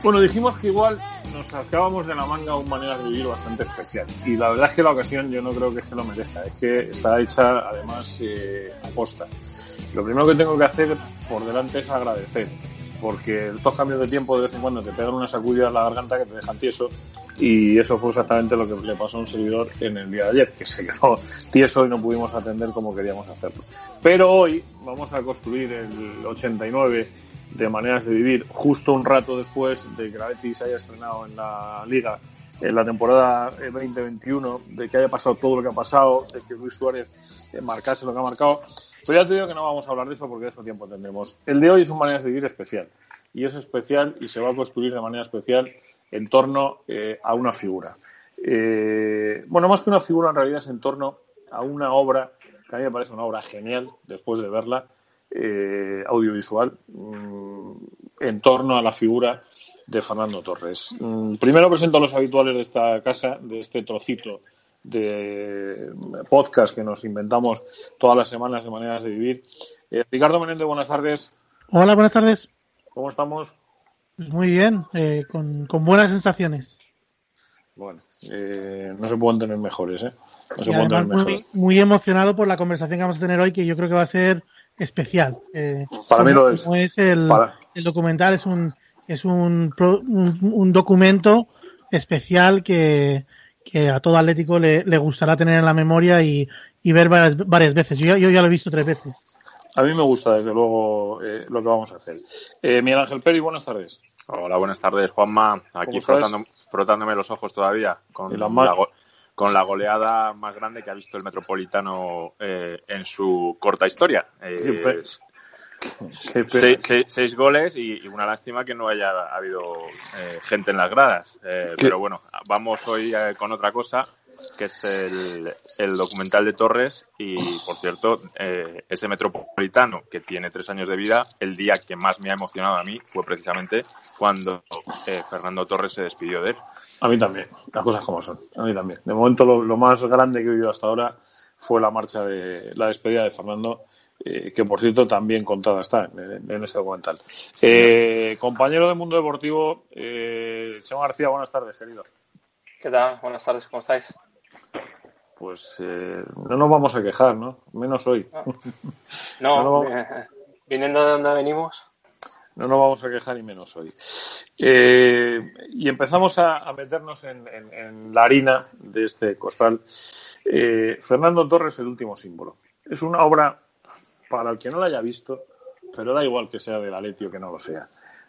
Bueno, dijimos que igual nos sacábamos de la manga un manera de vivir bastante especial. Y la verdad es que la ocasión yo no creo que es que lo merezca. Es que está hecha, además, aposta. Lo primero que tengo que hacer por delante es agradecer. Porque estos cambios de tiempo de vez en cuando te pegan una sacudida en la garganta que te dejan tieso. Y eso fue exactamente lo que le pasó a un seguidor en el día de ayer, que se quedó tieso y no pudimos atender como queríamos hacerlo. Pero hoy vamos a construir el 89 de maneras de vivir, justo un rato después de que la Betis haya estrenado en la Liga en la temporada 2021, de que haya pasado todo lo que ha pasado, de que Luis Suárez marcase lo que ha marcado. Pero ya te digo que no vamos a hablar de eso porque de eso tiempo tendremos. El de hoy es un maneras de vivir especial. Y es especial y se va a construir de manera especial en torno a una figura. Bueno, más que una figura, en realidad es en torno a una obra que a mí me parece una obra genial, después de verla, audiovisual, en torno a la figura de Fernando Torres. Primero presento a los habituales de esta casa, de este trocito de podcast que nos inventamos todas las semanas de maneras de vivir. Ricardo Menéndez, buenas tardes. Hola, buenas tardes. ¿Cómo estamos? Muy bien, con buenas sensaciones. Bueno, no se pueden tener mejores, ¿eh? No se y pueden además tener mejores. Muy emocionado por la conversación que vamos a tener hoy, que yo creo que va a ser especial. Para mí lo es. Como es el documental, es un documento especial que a todo Atlético le gustará tener en la memoria y ver varias veces. Yo ya lo he visto 3 veces. A mí me gusta, desde luego, lo que vamos a hacer. Miguel Ángel Peri, buenas tardes. Hola, buenas tardes, Juanma. Aquí frotándome los ojos todavía con la goleada más grande que ha visto el Metropolitano en su corta historia. 6 goles y una lástima que no haya habido gente en las gradas. Pero bueno, vamos hoy con otra cosa, que es el documental de Torres. Y, por cierto, ese Metropolitano, que tiene 3 años de vida, el día que más me ha emocionado a mí fue precisamente cuando Fernando Torres se despidió de él. A mí también, las cosas como son. A mí también. De momento, lo más grande que he vivido hasta ahora fue la marcha de la despedida de Fernando, que, por cierto, también contada está en ese documental. Compañero del Mundo Deportivo, Chema García, buenas tardes, querido. ¿Qué tal? Buenas tardes, ¿cómo estáis? Pues no nos vamos a quejar, ¿no? Menos hoy. No, viniendo de donde venimos. No nos vamos a quejar ni menos hoy. Y empezamos a meternos en la harina de este costal. Fernando Torres, el último símbolo. Es una obra para el que no la haya visto, pero da igual que sea del Atleti o que no lo sea.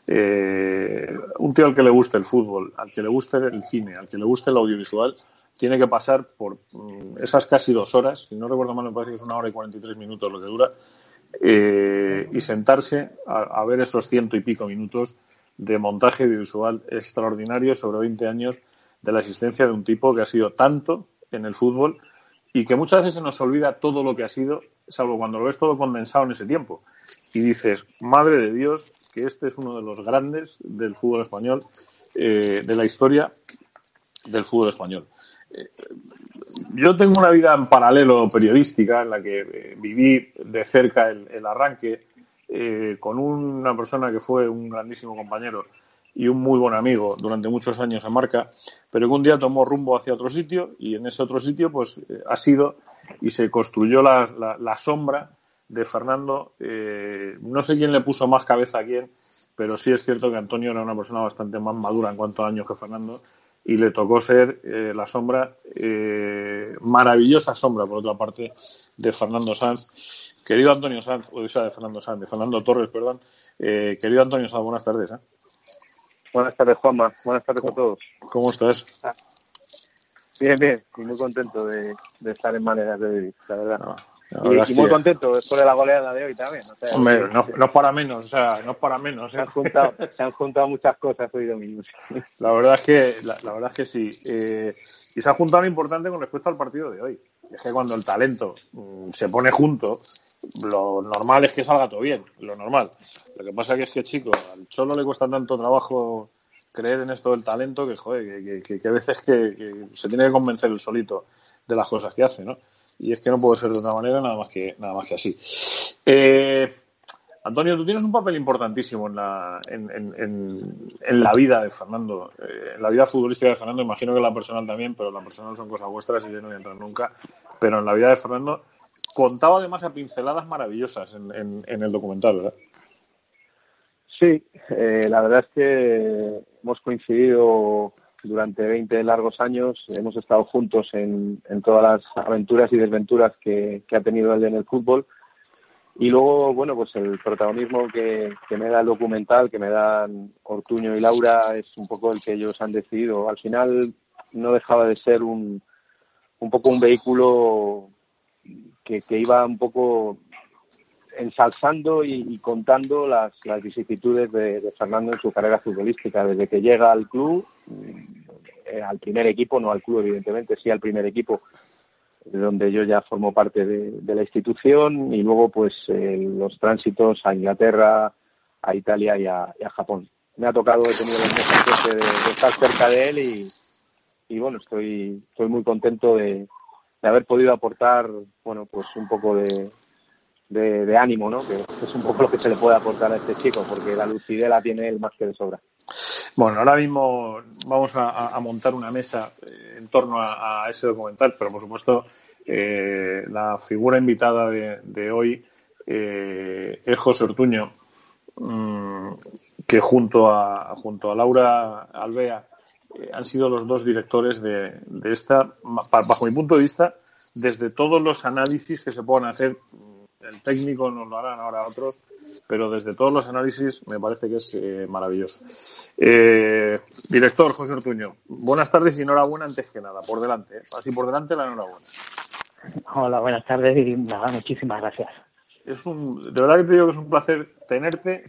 Un tío al que le guste el fútbol, al que le guste el cine, al que le guste el audiovisual, tiene que pasar por esas casi 2 horas, si no recuerdo mal me parece que es 1 hora y 43 minutos lo que dura, y sentarse a ver esos 100 y pico minutos de montaje audiovisual extraordinario sobre 20 años de la existencia de un tipo que ha sido tanto en el fútbol y que muchas veces se nos olvida todo lo que ha sido, salvo cuando lo ves todo condensado en ese tiempo. Y dices, madre de Dios, que este es uno de los grandes del fútbol español, de la historia del fútbol español. Yo tengo una vida en paralelo periodística en la que viví de cerca el arranque con una persona que fue un grandísimo compañero y un muy buen amigo durante muchos años en Marca, pero que un día tomó rumbo hacia otro sitio y en ese otro sitio pues ha sido y se construyó la sombra de Fernando. No sé quién le puso más cabeza a quién, pero sí es cierto que Antonio era una persona bastante más madura en cuanto a años que Fernando y le tocó ser la sombra, maravillosa sombra, por otra parte, de Fernando Sanz. Querido Antonio Sanz, o sea, de Fernando Torres, perdón. Querido Antonio Sanz, buenas tardes. Buenas tardes, Juanma. Buenas tardes a todos. ¿Cómo estás? Bien. Y muy contento de estar en Maneras de Vivir, la verdad. Y muy contento después de la goleada de hoy también. O sea, hombre, no es para menos, no es para menos. Se han juntado muchas cosas hoy domingo. La verdad es que sí. Y se ha juntado lo importante con respecto al partido de hoy. Es que cuando el talento se pone junto, lo normal es que salga todo bien, lo normal. Lo que pasa es que, chico, al Cholo le cuesta tanto trabajo creer en esto del talento que, joder, que a veces que se tiene que convencer el solito de las cosas que hace, ¿no? Y es que no puede ser de otra manera nada más que así. Antonio, tú tienes un papel importantísimo en la vida de Fernando, en la vida futbolística de Fernando. Imagino que la personal también, pero la personal son cosas vuestras y yo no voy a entrar nunca. Pero en la vida de Fernando contaba además a pinceladas maravillosas en el documental, ¿verdad? Sí, la verdad es que hemos coincidido durante 20 largos años, hemos estado juntos en todas las aventuras y desventuras que ha tenido él en el fútbol. Y luego, bueno, pues el protagonismo que me da el documental, que me dan Ortuño y Laura, es un poco el que ellos han decidido. Al final no dejaba de ser un poco un vehículo que iba un poco ensalzando y contando las vicisitudes de Fernando en su carrera futbolística, desde que llega al club, al primer equipo, no al club evidentemente, sí al primer equipo, de donde yo ya formo parte de la institución, y luego pues los tránsitos a Inglaterra, a Italia y a Japón. Me ha tocado, he tenido la inmensa suerte de estar cerca de él y bueno, estoy muy contento de haber podido aportar, bueno, pues un poco de ánimo, ¿no? Que es un poco lo que se le puede aportar a este chico, porque la lucidez la tiene él más que de sobra. Bueno, ahora mismo vamos a montar una mesa en torno a ese documental, pero por supuesto la figura invitada de hoy es José Ortuño, que junto a Laura Alvea han sido los dos directores de esta, bajo mi punto de vista, desde todos los análisis que se puedan hacer. El técnico nos lo harán ahora otros, pero desde todos los análisis me parece que es maravilloso. Director José Ortuño, buenas tardes y enhorabuena antes que nada, por delante, así por delante la enhorabuena. Hola, buenas tardes y nada, muchísimas gracias. De verdad que te digo que es un placer tenerte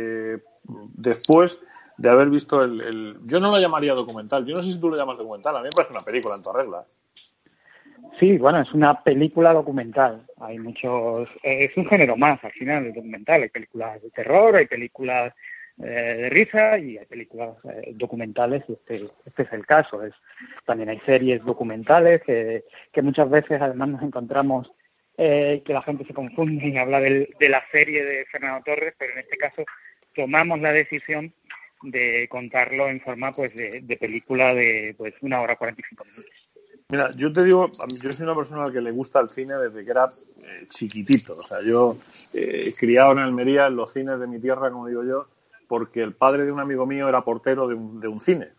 después de haber visto yo no lo llamaría documental, yo no sé si tú lo llamas documental, a mí me parece una película en toda regla. Sí, bueno, es una película documental. Hay muchos... es un género más, al final, el documental. Hay películas de terror, hay películas de risa y hay películas documentales. Este es el caso. También hay series documentales que muchas veces, además, nos encontramos que la gente se confunde y habla de la serie de Fernando Torres, pero en este caso tomamos la decisión de contarlo en forma pues de película de pues 1 hora 45 minutos. Mira, yo te digo, yo soy una persona a la que le gusta el cine desde que era chiquitito. O sea, yo criado en Almería, en los cines de mi tierra, como digo yo, porque el padre de un amigo mío era portero de un cine.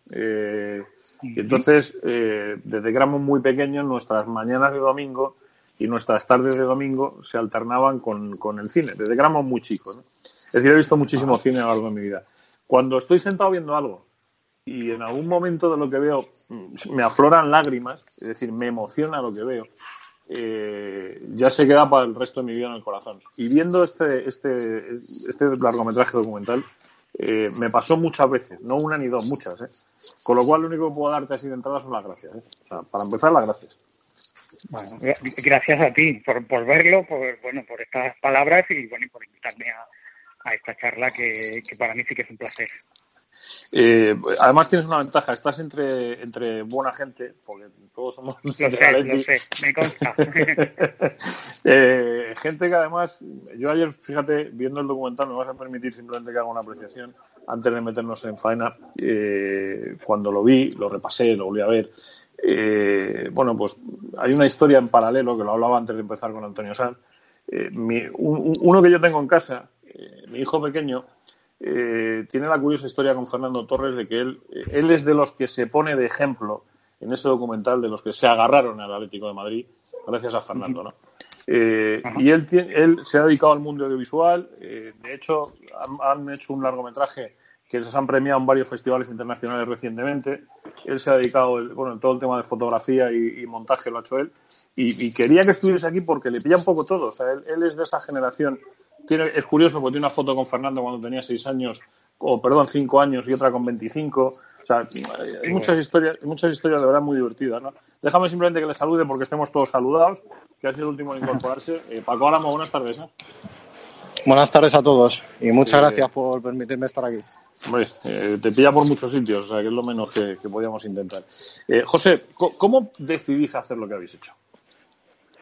Y entonces, desde que éramos muy pequeños, nuestras mañanas de domingo y nuestras tardes de domingo se alternaban con el cine, desde que éramos muy chicos, ¿no? Es decir, he visto muchísimo cine a lo largo de mi vida. Cuando estoy sentado viendo algo y en algún momento de lo que veo me afloran lágrimas, es decir, me emociona lo que veo, ya se queda para el resto de mi vida en el corazón. Y viendo este largometraje documental, me pasó muchas veces, no una ni dos, muchas, Con lo cual, lo único que puedo darte así de entrada son las gracias, O sea, para empezar, las gracias. Bueno, gracias a ti por verlo, por estas palabras y por invitarme a esta charla que para mí sí que es un placer. Además tienes una ventaja, estás entre buena gente, porque todos somos lo sé, me consta. Gente que además, yo ayer, fíjate, viendo el documental, me vas a permitir simplemente que haga una apreciación antes de meternos en faena. Cuando lo vi, lo repasé, lo volví a ver. Bueno, pues hay una historia en paralelo que lo hablaba antes de empezar con Antonio Sanz. Uno que yo tengo en casa, mi hijo pequeño, tiene la curiosa historia con Fernando Torres de que él es de los que se pone de ejemplo en ese documental, de los que se agarraron al Atlético de Madrid gracias a Fernando, ¿no? Y él se ha dedicado al mundo audiovisual. De hecho, han hecho un largometraje que les han premiado en varios festivales internacionales recientemente. Él se ha dedicado, todo el tema de fotografía y montaje lo ha hecho él. Y quería que estuviese aquí porque le pilla un poco todo. O sea, él es de esa generación. Es curioso porque tiene una foto con Fernando cuando tenía 5 años y otra con 25. O sea, hay muchas historias de verdad muy divertidas, ¿no? Déjame simplemente que le salude porque estemos todos saludados, que ha sido el último en incorporarse. Paco Álamo, buenas tardes. Buenas tardes a todos y muchas gracias por permitirme estar aquí. Hombre, te pilla por muchos sitios, o sea, que es lo menos que podíamos intentar. José, ¿cómo decidís hacer lo que habéis hecho?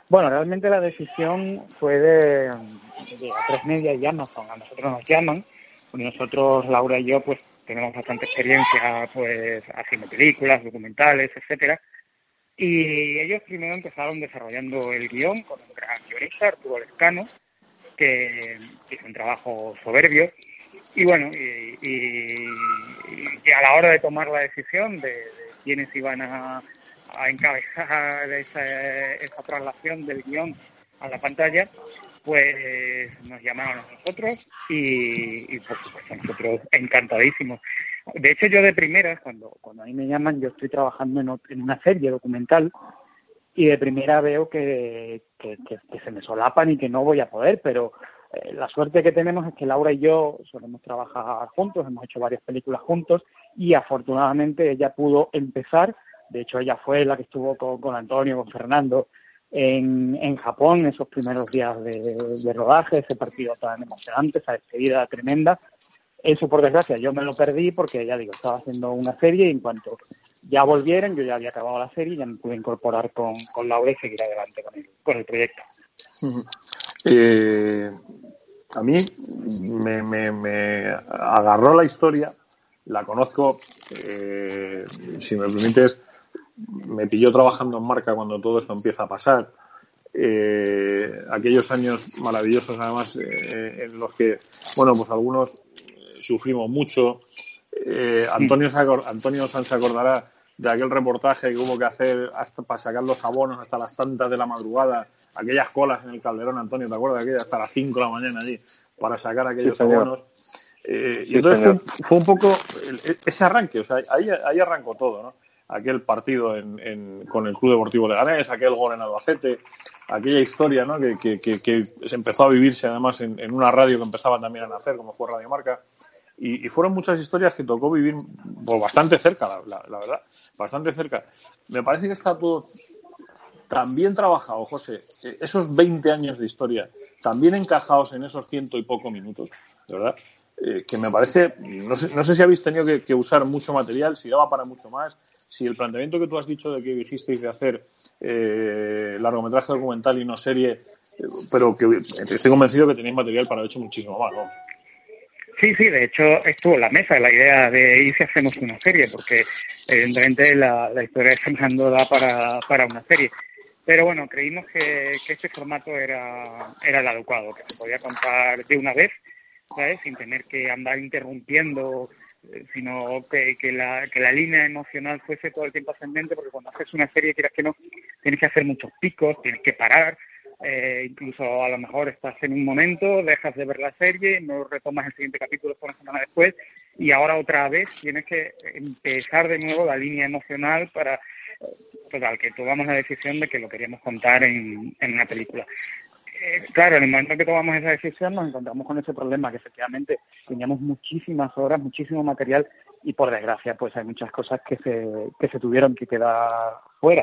Bueno, realmente la decisión fue de A3 Media y Amazon. A nosotros nos llaman, porque nosotros, Laura y yo, pues tenemos bastante experiencia pues haciendo películas, documentales, etcétera. Y ellos primero empezaron desarrollando el guión con un gran guionista, Arturo Lescano, que hizo un trabajo soberbio. Y bueno, y a la hora de tomar la decisión de quiénes iban a encabezar esa traslación del guión a la pantalla, pues nos llamaron a nosotros y por supuesto nosotros encantadísimos. De hecho, yo de primeras, cuando a mí me llaman, yo estoy trabajando en una serie documental y de primera veo que se me solapan y que no voy a poder, pero la suerte que tenemos es que Laura y yo solemos trabajar juntos, hemos hecho varias películas juntos y afortunadamente ella pudo empezar. De hecho, ella fue la que estuvo con Antonio, con Fernando en Japón, esos primeros días de rodaje, ese partido tan emocionante, esa despedida tremenda. Eso, por desgracia, yo me lo perdí porque, ya digo, estaba haciendo una serie y en cuanto ya volvieron, yo ya había acabado la serie y ya me pude incorporar con Laura y seguir adelante con el proyecto. A mí me agarró la historia, la conozco, si me permites, me pilló trabajando en Marca cuando todo esto empieza a pasar. Aquellos años maravillosos, además, en los que, bueno, pues algunos sufrimos mucho. Antonio Sanz se acordará de aquel reportaje que hubo que hacer hasta para sacar los abonos hasta las tantas de la madrugada, aquellas colas en el Calderón, Antonio, ¿te acuerdas de aquella? Hasta las 5 de la mañana allí, para sacar aquellos abonos. Y entonces fue un poco ese arranque, o sea, ahí arrancó todo, ¿no? Aquel partido con el Club Deportivo Leganés, aquel gol en Albacete, aquella historia, ¿no? que se empezó a vivirse además en una radio que empezaba también a nacer, como fue Radio Marca. Y fueron muchas historias que tocó vivir pues, bastante cerca, la verdad, bastante cerca. Me parece que está todo tan bien trabajado, José, esos 20 años de historia, tan bien encajados en esos 100 y poco minutos, de verdad, que me parece, no sé si habéis tenido que usar mucho material, si daba para mucho más, si el planteamiento que tú has dicho de que dijisteis de hacer largometraje documental y no serie, pero que estoy convencido que tenéis material para haber hecho muchísimo más, ¿no? Sí, de hecho estuvo en la mesa la idea de ir si hacemos una serie, porque evidentemente la historia de Fernando da para una serie. Pero bueno, creímos que este formato era el adecuado, que se podía contar de una vez, ¿sabes? Sin tener que andar interrumpiendo, sino que la línea emocional fuese todo el tiempo ascendente, porque cuando haces una serie, quieras que no, tienes que hacer muchos picos, tienes que parar. Incluso a lo mejor estás en un momento, dejas de ver la serie, no retomas el siguiente capítulo una semana después y ahora otra vez tienes que empezar de nuevo la línea emocional para total, que tomamos la decisión de que lo queríamos contar en una película. Claro, en el momento que tomamos esa decisión nos encontramos con ese problema que efectivamente teníamos muchísimas horas, muchísimo material y por desgracia pues hay muchas cosas que se tuvieron que quedar fuera.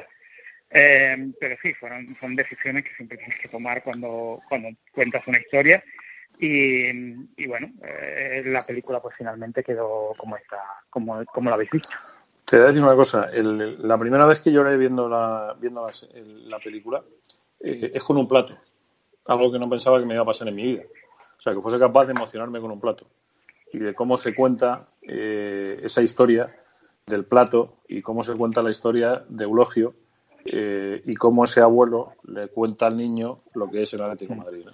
Pero sí, son decisiones que siempre tienes que tomar cuando cuentas una historia y bueno, la película pues finalmente quedó como está, como la habéis visto. Te voy a decir una cosa, la primera vez que lloré viendo la película es con un plato, algo que no pensaba que me iba a pasar en mi vida, o sea, que fuese capaz de emocionarme con un plato y de cómo se cuenta esa historia del plato y cómo se cuenta la historia de Eulogio. Y cómo ese abuelo le cuenta al niño lo que es el Atlético de Madrid, ¿no?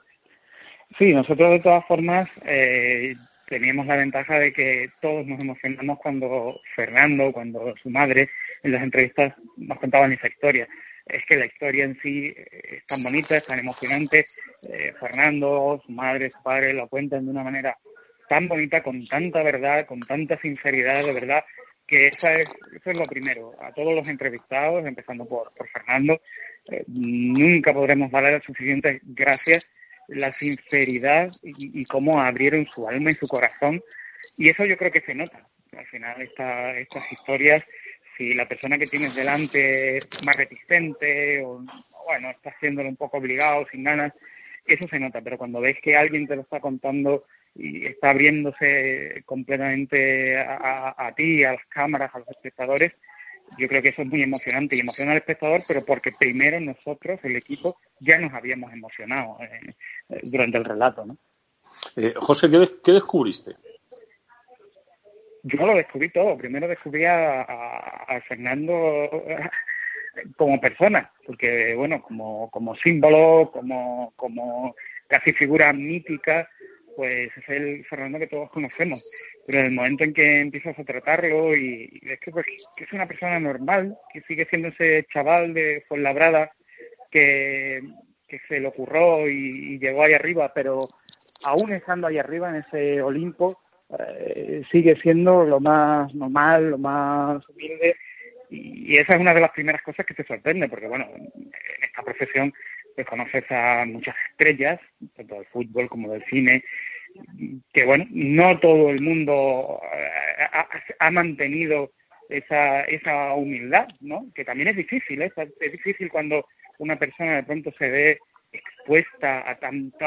Sí, nosotros de todas formas teníamos la ventaja de que todos nos emocionamos cuando Fernando, cuando su madre en las entrevistas nos contaban esa historia. Es que la historia en sí es tan bonita, es tan emocionante. Fernando, su madre, su padre lo cuentan de una manera tan bonita, con tanta verdad, con tanta sinceridad, de verdad, que eso es lo primero. A todos los entrevistados, empezando por Fernando, nunca podremos darle las suficientes gracias, la sinceridad y cómo abrieron su alma y su corazón. Y eso yo creo que se nota. Al final estas historias, si la persona que tienes delante es más reticente o bueno, está haciéndolo un poco obligado, sin ganas, eso se nota. Pero cuando ves que alguien te lo está contando y está abriéndose completamente a ti, a las cámaras, a los espectadores, yo creo que eso es muy emocionante y emociona al espectador, pero porque primero nosotros, el equipo, ya nos habíamos emocionado durante el relato, ¿no? José, ¿qué descubriste? Yo lo descubrí todo. Primero descubrí a Fernando como persona, porque, bueno, como símbolo, como casi figura mítica, pues es el Fernando que todos conocemos. Pero en el momento en que empiezas a tratarlo y ves que es una persona normal, que sigue siendo ese chaval de Fuenlabrada que se le ocurrió y llegó ahí arriba, pero aún estando ahí arriba en ese Olimpo, sigue siendo lo más normal, lo más humilde, y esa es una de las primeras cosas que te sorprende, porque bueno, en esta profesión pues conoces a muchas estrellas, tanto del fútbol como del cine, que bueno, no todo el mundo ha mantenido esa humildad, ¿no? Que también es difícil, ¿eh? Es difícil cuando una persona de pronto se ve expuesta a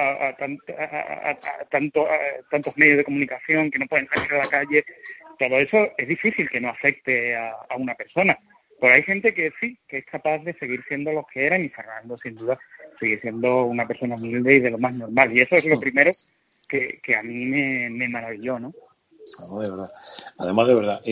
tantos medios de comunicación que no pueden salir a la calle. Todo eso es difícil que no afecte a una persona. Pero hay gente que sí, que es capaz de seguir siendo lo que eran, y Fernando, sin duda, sigue siendo una persona humilde y de lo más normal. Y eso es lo primero que a mí me maravilló, ¿no? Además, de verdad.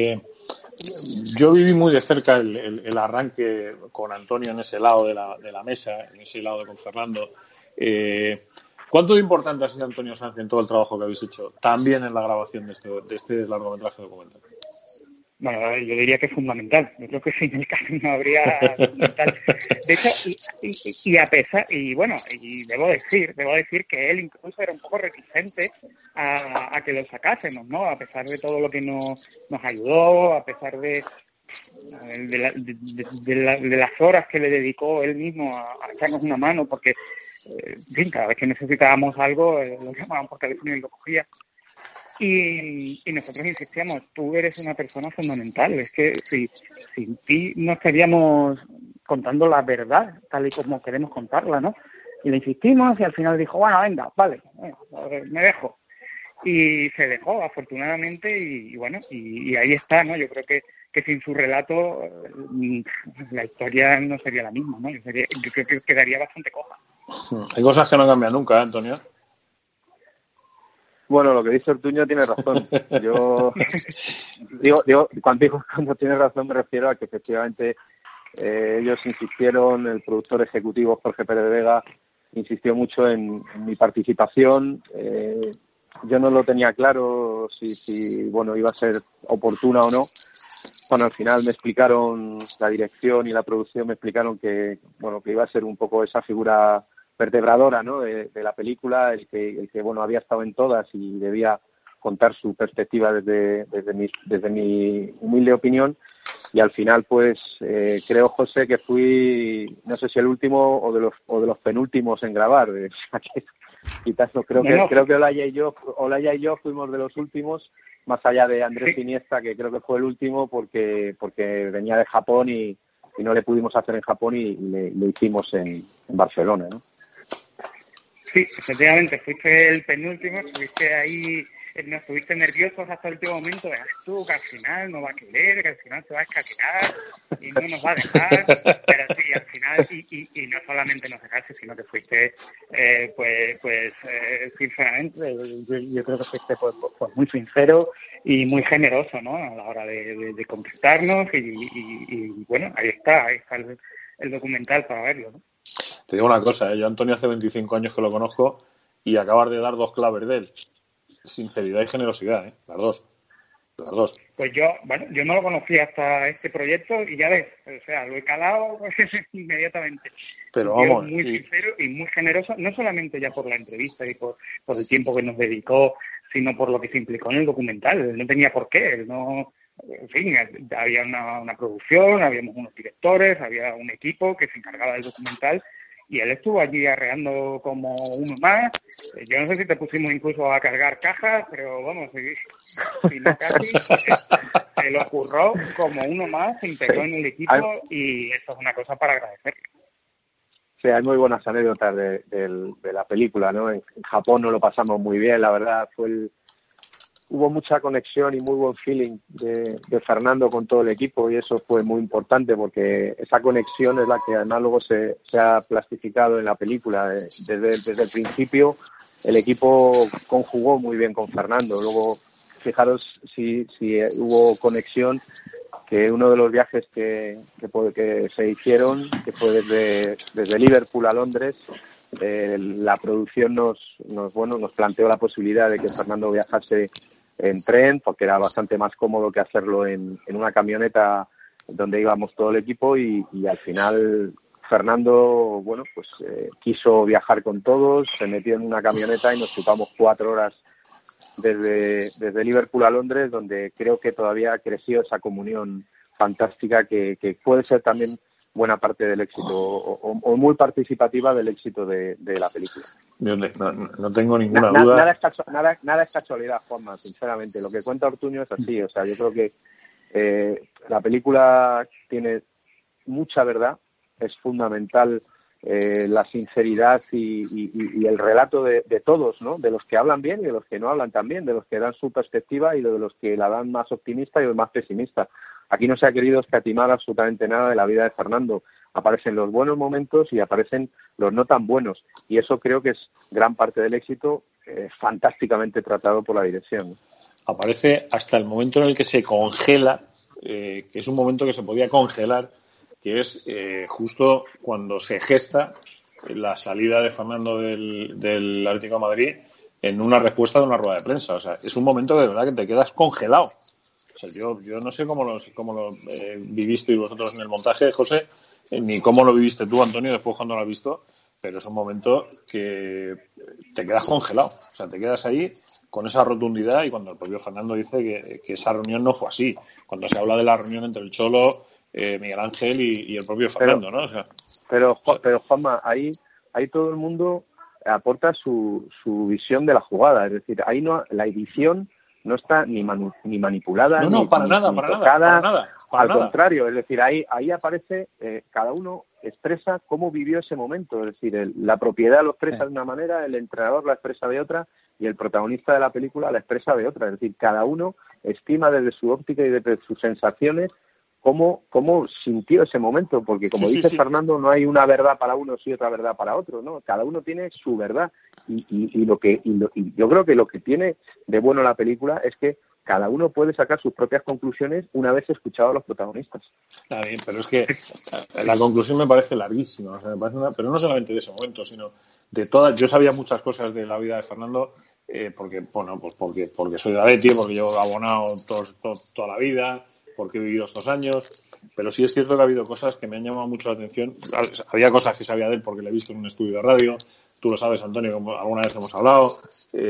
Yo viví muy de cerca el arranque con Antonio en ese lado de la mesa, en ese lado con Fernando. ¿Cuánto de importante ha sido Antonio Sanz en todo el trabajo que habéis hecho, también en la grabación de este largometraje documental? Bueno, yo diría que es fundamental. Yo creo que sin el caso no habría documental. De hecho, y a pesar, y bueno, y debo decir que él incluso era un poco reticente a que lo sacásemos, ¿no? A pesar de todo lo que nos ayudó, a pesar de las horas que le dedicó él mismo a echarnos una mano, porque, en fin, cada vez que necesitábamos algo, lo llamábamos por teléfono y lo cogía. Y nosotros insistíamos, tú eres una persona fundamental, es que sin ti no estaríamos contando la verdad tal y como queremos contarla, ¿no? Y le insistimos y al final dijo, bueno, venga, vale, me dejo. Y se dejó, afortunadamente, y bueno, y ahí está, ¿no? Yo creo que sin su relato la historia no sería la misma, ¿no? Yo creo que quedaría bastante coja. Hay cosas que no cambian nunca, ¿eh, Antonio? Bueno, lo que dice Ortuño tiene razón. Yo digo, cuando tiene razón me refiero a que efectivamente ellos insistieron, el productor ejecutivo Jorge Pérez Vega insistió mucho en mi participación. Yo no lo tenía claro si bueno, iba a ser oportuna o no. Bueno, al final me explicaron, la dirección y la producción me explicaron que iba a ser un poco esa figura vertebradora, ¿no? de la película, el que bueno, había estado en todas y debía contar su perspectiva desde mi humilde opinión. Y al final, pues, creo, José, que fui, no sé si el último o de los penúltimos en grabar. Quizás no, creo que Olaya y yo fuimos de los últimos, más allá de Andrés Iniesta, que creo que fue el último porque venía de Japón y no le pudimos hacer en Japón y lo hicimos en Barcelona, ¿no? Sí, efectivamente, fuiste el penúltimo, estuviste ahí, nos estuviste nerviosos hasta el último momento, tú que al final no va a querer, que al final se va a escaquear y no nos va a dejar, pero sí, al final, y no solamente nos dejaste, sino que fuiste, sinceramente, yo creo que fuiste pues muy sincero y muy generoso, ¿no? A la hora de contestarnos y bueno, ahí está el documental para verlo, ¿no? Te digo una cosa, yo a Antonio hace 25 años que lo conozco y acabas de dar dos claves de él. Sinceridad y generosidad, las dos. Pues yo no lo conocía hasta este proyecto y ya ves, o sea, lo he calado inmediatamente. Pero vamos, muy sincero y muy generoso, no solamente ya por la entrevista y por el tiempo que nos dedicó, sino por lo que se implicó en el documental. No tenía por qué, no... En fin, había una producción, habíamos unos directores, había un equipo que se encargaba del documental y él estuvo allí arreando como uno más. Yo no sé si te pusimos incluso a cargar cajas, pero vamos, si no casi, se lo ocurrió como uno más, se integró en el equipo y eso es una cosa para agradecerle. Sí, hay muy buenas anécdotas de la película, ¿no? En Japón nos lo pasamos muy bien, la verdad, fue hubo mucha conexión y muy buen feeling de Fernando con todo el equipo, y eso fue muy importante porque esa conexión es la que además luego se ha plastificado en la película. Desde el principio el equipo conjugó muy bien con Fernando. Luego, fijaros si hubo conexión, que uno de los viajes que se hicieron, que fue desde Liverpool a Londres, la producción nos planteó la posibilidad de que Fernando viajase en tren, porque era bastante más cómodo que hacerlo en una camioneta donde íbamos todo el equipo, y al final Fernando quiso viajar con todos, se metió en una camioneta y nos chupamos 4 horas desde Liverpool a Londres, donde creo que todavía creció esa comunión fantástica que puede ser también buena parte del éxito o muy participativa del éxito de la película. No tengo ninguna duda. Nada es casualidad, Juanma, sinceramente. Lo que cuenta Ortuño es así. O sea, yo creo que la película tiene mucha verdad, es fundamental la sinceridad y el relato de todos, ¿no? De los que hablan bien y de los que no hablan tan bien, de los que dan su perspectiva y de los que la dan más optimista y más pesimista. Aquí no se ha querido escatimar absolutamente nada de la vida de Fernando. Aparecen los buenos momentos y aparecen los no tan buenos. Y eso creo que es gran parte del éxito, fantásticamente tratado por la dirección. Aparece hasta el momento en el que se congela, que es un momento que se podía congelar, que es justo cuando se gesta la salida de Fernando del Atlético de Madrid en una respuesta de una rueda de prensa. O sea, es un momento de verdad que te quedas congelado. O sea, yo no sé cómo lo vivisteis vosotros en el montaje, José, ni cómo lo viviste tú, Antonio, después cuando lo has visto, pero es un momento que te quedas congelado. O sea, te quedas ahí con esa rotundidad, y cuando el propio Fernando dice que esa reunión no fue así. Cuando se habla de la reunión entre el Cholo, Miguel Ángel y el propio Fernando, ¿no? O sea, pero Juanma, ahí todo el mundo aporta su visión de la jugada. Es decir, ahí no, la edición no está ni manipulada, ni tocada, al contrario. Es decir, ahí aparece, cada uno expresa cómo vivió ese momento. Es decir, la propiedad lo expresa de una manera, el entrenador la expresa de otra y el protagonista de la película la expresa de otra. Es decir, cada uno estima desde su óptica y desde sus sensaciones cómo sintió ese momento, porque como dice Fernando, no hay una verdad para unos y otra verdad para otros, ¿no? Cada uno tiene su verdad y yo creo que lo que tiene de bueno la película es que cada uno puede sacar sus propias conclusiones una vez escuchado a los protagonistas. Está bien, pero es que la conclusión me parece larguísima, o sea, pero no solamente de ese momento, sino de todas. Yo sabía muchas cosas de la vida de Fernando, porque soy de Atleti, porque llevo abonado toda la vida, porque he vivido estos años, pero sí es cierto que ha habido cosas que me han llamado mucho la atención. Había cosas que sabía de él porque le he visto en un estudio de radio, tú lo sabes, Antonio, como alguna vez hemos hablado,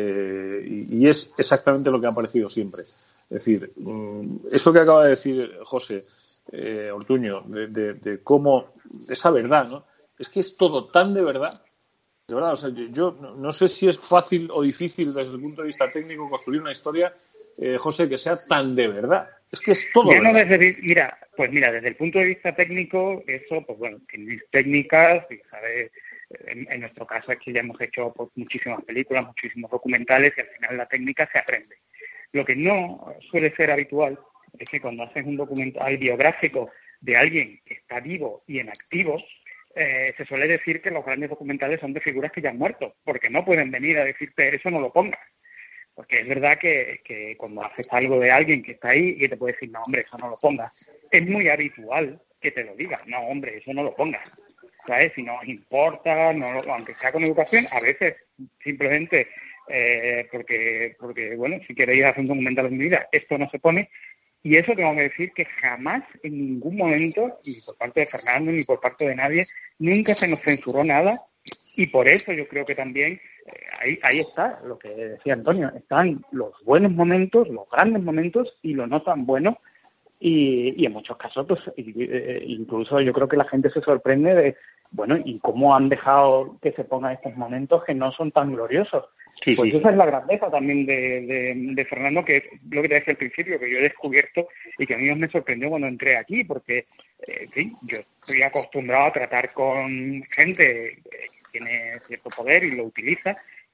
y es exactamente lo que ha aparecido siempre. Es decir, eso que acaba de decir José Ortuño, de cómo esa verdad, ¿no? Es que es todo tan de verdad, o sea, yo no sé si es fácil o difícil desde el punto de vista técnico construir una historia, José, que sea tan de verdad. Es que es todo. No desde el punto de vista técnico, eso, pues bueno, tienes técnicas, y sabes, en nuestro caso es que ya hemos hecho pues, muchísimas películas, muchísimos documentales, y al final la técnica se aprende. Lo que no suele ser habitual es que cuando haces un documental biográfico de alguien que está vivo y en activo, se suele decir que los grandes documentales son de figuras que ya han muerto, porque no pueden venir a decirte eso no lo pongas. Porque es verdad que cuando haces algo de alguien que está ahí y te puede decir, no, hombre, eso no lo pongas, es muy habitual que te lo diga, no, hombre, eso no lo pongas. ¿Sabes? Si no os importa, aunque sea con educación, a veces simplemente porque, bueno, si queréis hacer un documental en mi vida, esto no se pone. Y eso tengo que decir que jamás, en ningún momento, ni por parte de Fernando, ni por parte de nadie, nunca se nos censuró nada. Y por eso yo creo que también ahí está lo que decía Antonio, están los buenos momentos, los grandes momentos y los no tan buenos, y en muchos casos pues incluso yo creo que la gente se sorprende de, bueno, y cómo han dejado que se pongan estos momentos que no son tan gloriosos. Esa es la grandeza también de Fernando, que es lo que te decía al principio, que yo he descubierto y que a mí me sorprendió cuando entré aquí, porque yo estoy acostumbrado a tratar con gente tiene cierto poder y lo utiliza,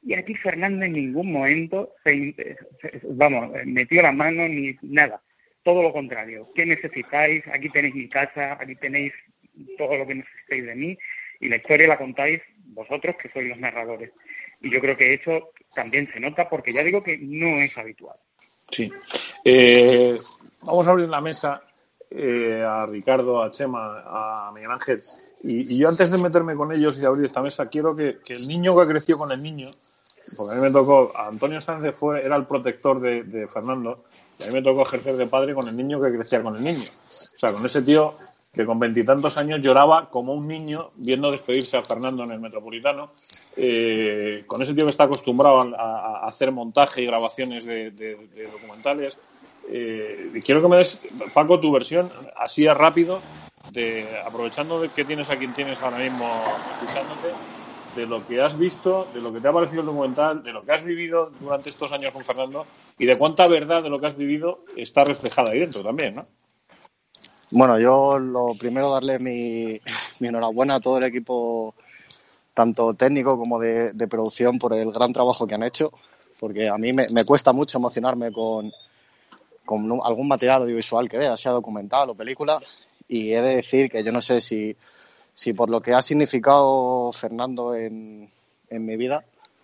Y aquí Fernando en ningún momento metió la mano ni nada. Todo lo contrario. ¿Qué necesitáis? Aquí tenéis mi casa, aquí tenéis todo lo que necesitéis de mí, y la historia la contáis vosotros, que sois los narradores. Y yo creo que eso también se nota, porque ya digo que no es habitual. Sí. Vamos a abrir la mesa a Ricardo, a Chema, a Miguel Ángel. Y yo, antes de meterme con ellos y de abrir esta mesa, quiero que el niño que creció con el niño, porque a mí me tocó, Antonio Sánchez era el protector de Fernando, y a mí me tocó ejercer de padre con el niño que crecía con el niño. O sea, con ese tío que con 20 y tantos años lloraba como un niño viendo despedirse a Fernando en el Metropolitano, con ese tío que está acostumbrado a hacer montaje y grabaciones de documentales. Quiero que me des, Paco, tu versión así a rápido, aprovechando de que tienes a quien tienes ahora mismo escuchándote, de lo que has visto, de lo que te ha parecido el documental, de lo que has vivido durante estos años con Fernando, y de cuánta verdad de lo que has vivido está reflejada ahí dentro también, ¿no? Bueno, yo lo primero darle mi enhorabuena a todo el equipo, tanto técnico como de producción, por el gran trabajo que han hecho, porque a mí me cuesta mucho emocionarme con algún material audiovisual que vea, sea documental o película, y he de decir que yo no sé si por lo que ha significado Fernando en mi vida,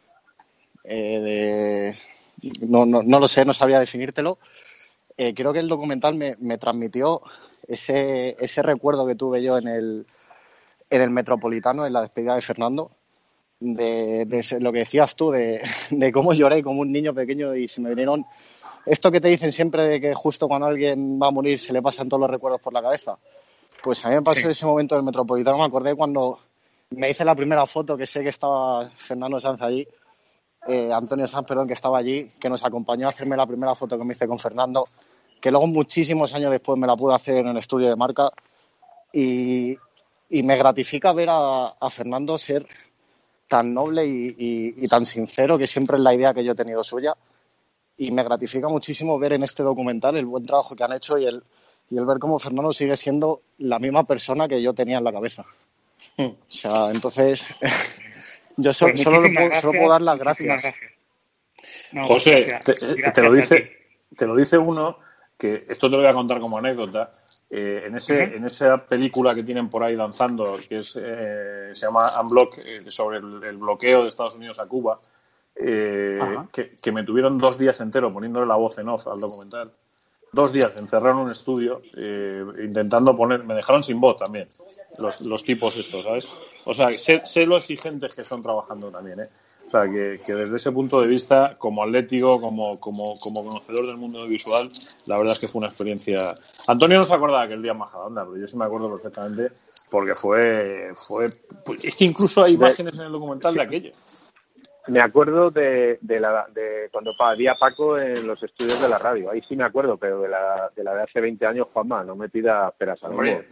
no lo sé, no sabría definírtelo. Creo que el documental me transmitió ese recuerdo que tuve yo en el Metropolitano, en la despedida de Fernando, de lo que decías tú, de cómo lloré como un niño pequeño, y se me vinieron esto que te dicen siempre de que justo cuando alguien va a morir se le pasan todos los recuerdos por la cabeza. Pues a mí me pasó ese momento del Metropolitano. Me acordé cuando me hice la primera foto, que sé que estaba Fernando Sanz allí, Antonio Sanz, perdón, que estaba allí, que nos acompañó a hacerme la primera foto que me hice con Fernando, que luego muchísimos años después me la pude hacer en el estudio de Marca, y me gratifica ver a Fernando ser tan noble y tan sincero, que siempre es la idea que yo he tenido suya, y me gratifica muchísimo ver en este documental el buen trabajo que han hecho y el ver cómo Fernando sigue siendo la misma persona que yo tenía en la cabeza. O sea, entonces yo solo puedo dar las gracias. No, José, gracias. te lo dice uno que, esto te lo voy a contar como anécdota, en esa película que tienen por ahí danzando, que se llama Unblock, sobre el bloqueo de Estados Unidos a Cuba, que me tuvieron 2 días enteros poniéndole la voz en off al documental. 2 días encerraron en un estudio, intentando me dejaron sin voz también, los tipos estos, ¿sabes? O sea, sé lo exigentes que son trabajando también, ¿eh? O sea, que desde ese punto de vista, como atlético, como conocedor del mundo visual, la verdad es que fue una experiencia. Antonio no se acordaba aquel día en Majadahonda, pero yo sí me acuerdo perfectamente, porque fue es que incluso hay imágenes en el documental de aquello. Me acuerdo de cuando había Paco en los estudios de la radio. Ahí sí me acuerdo, pero de la de hace 20 años, Juanma, no me pidas peras al olmo.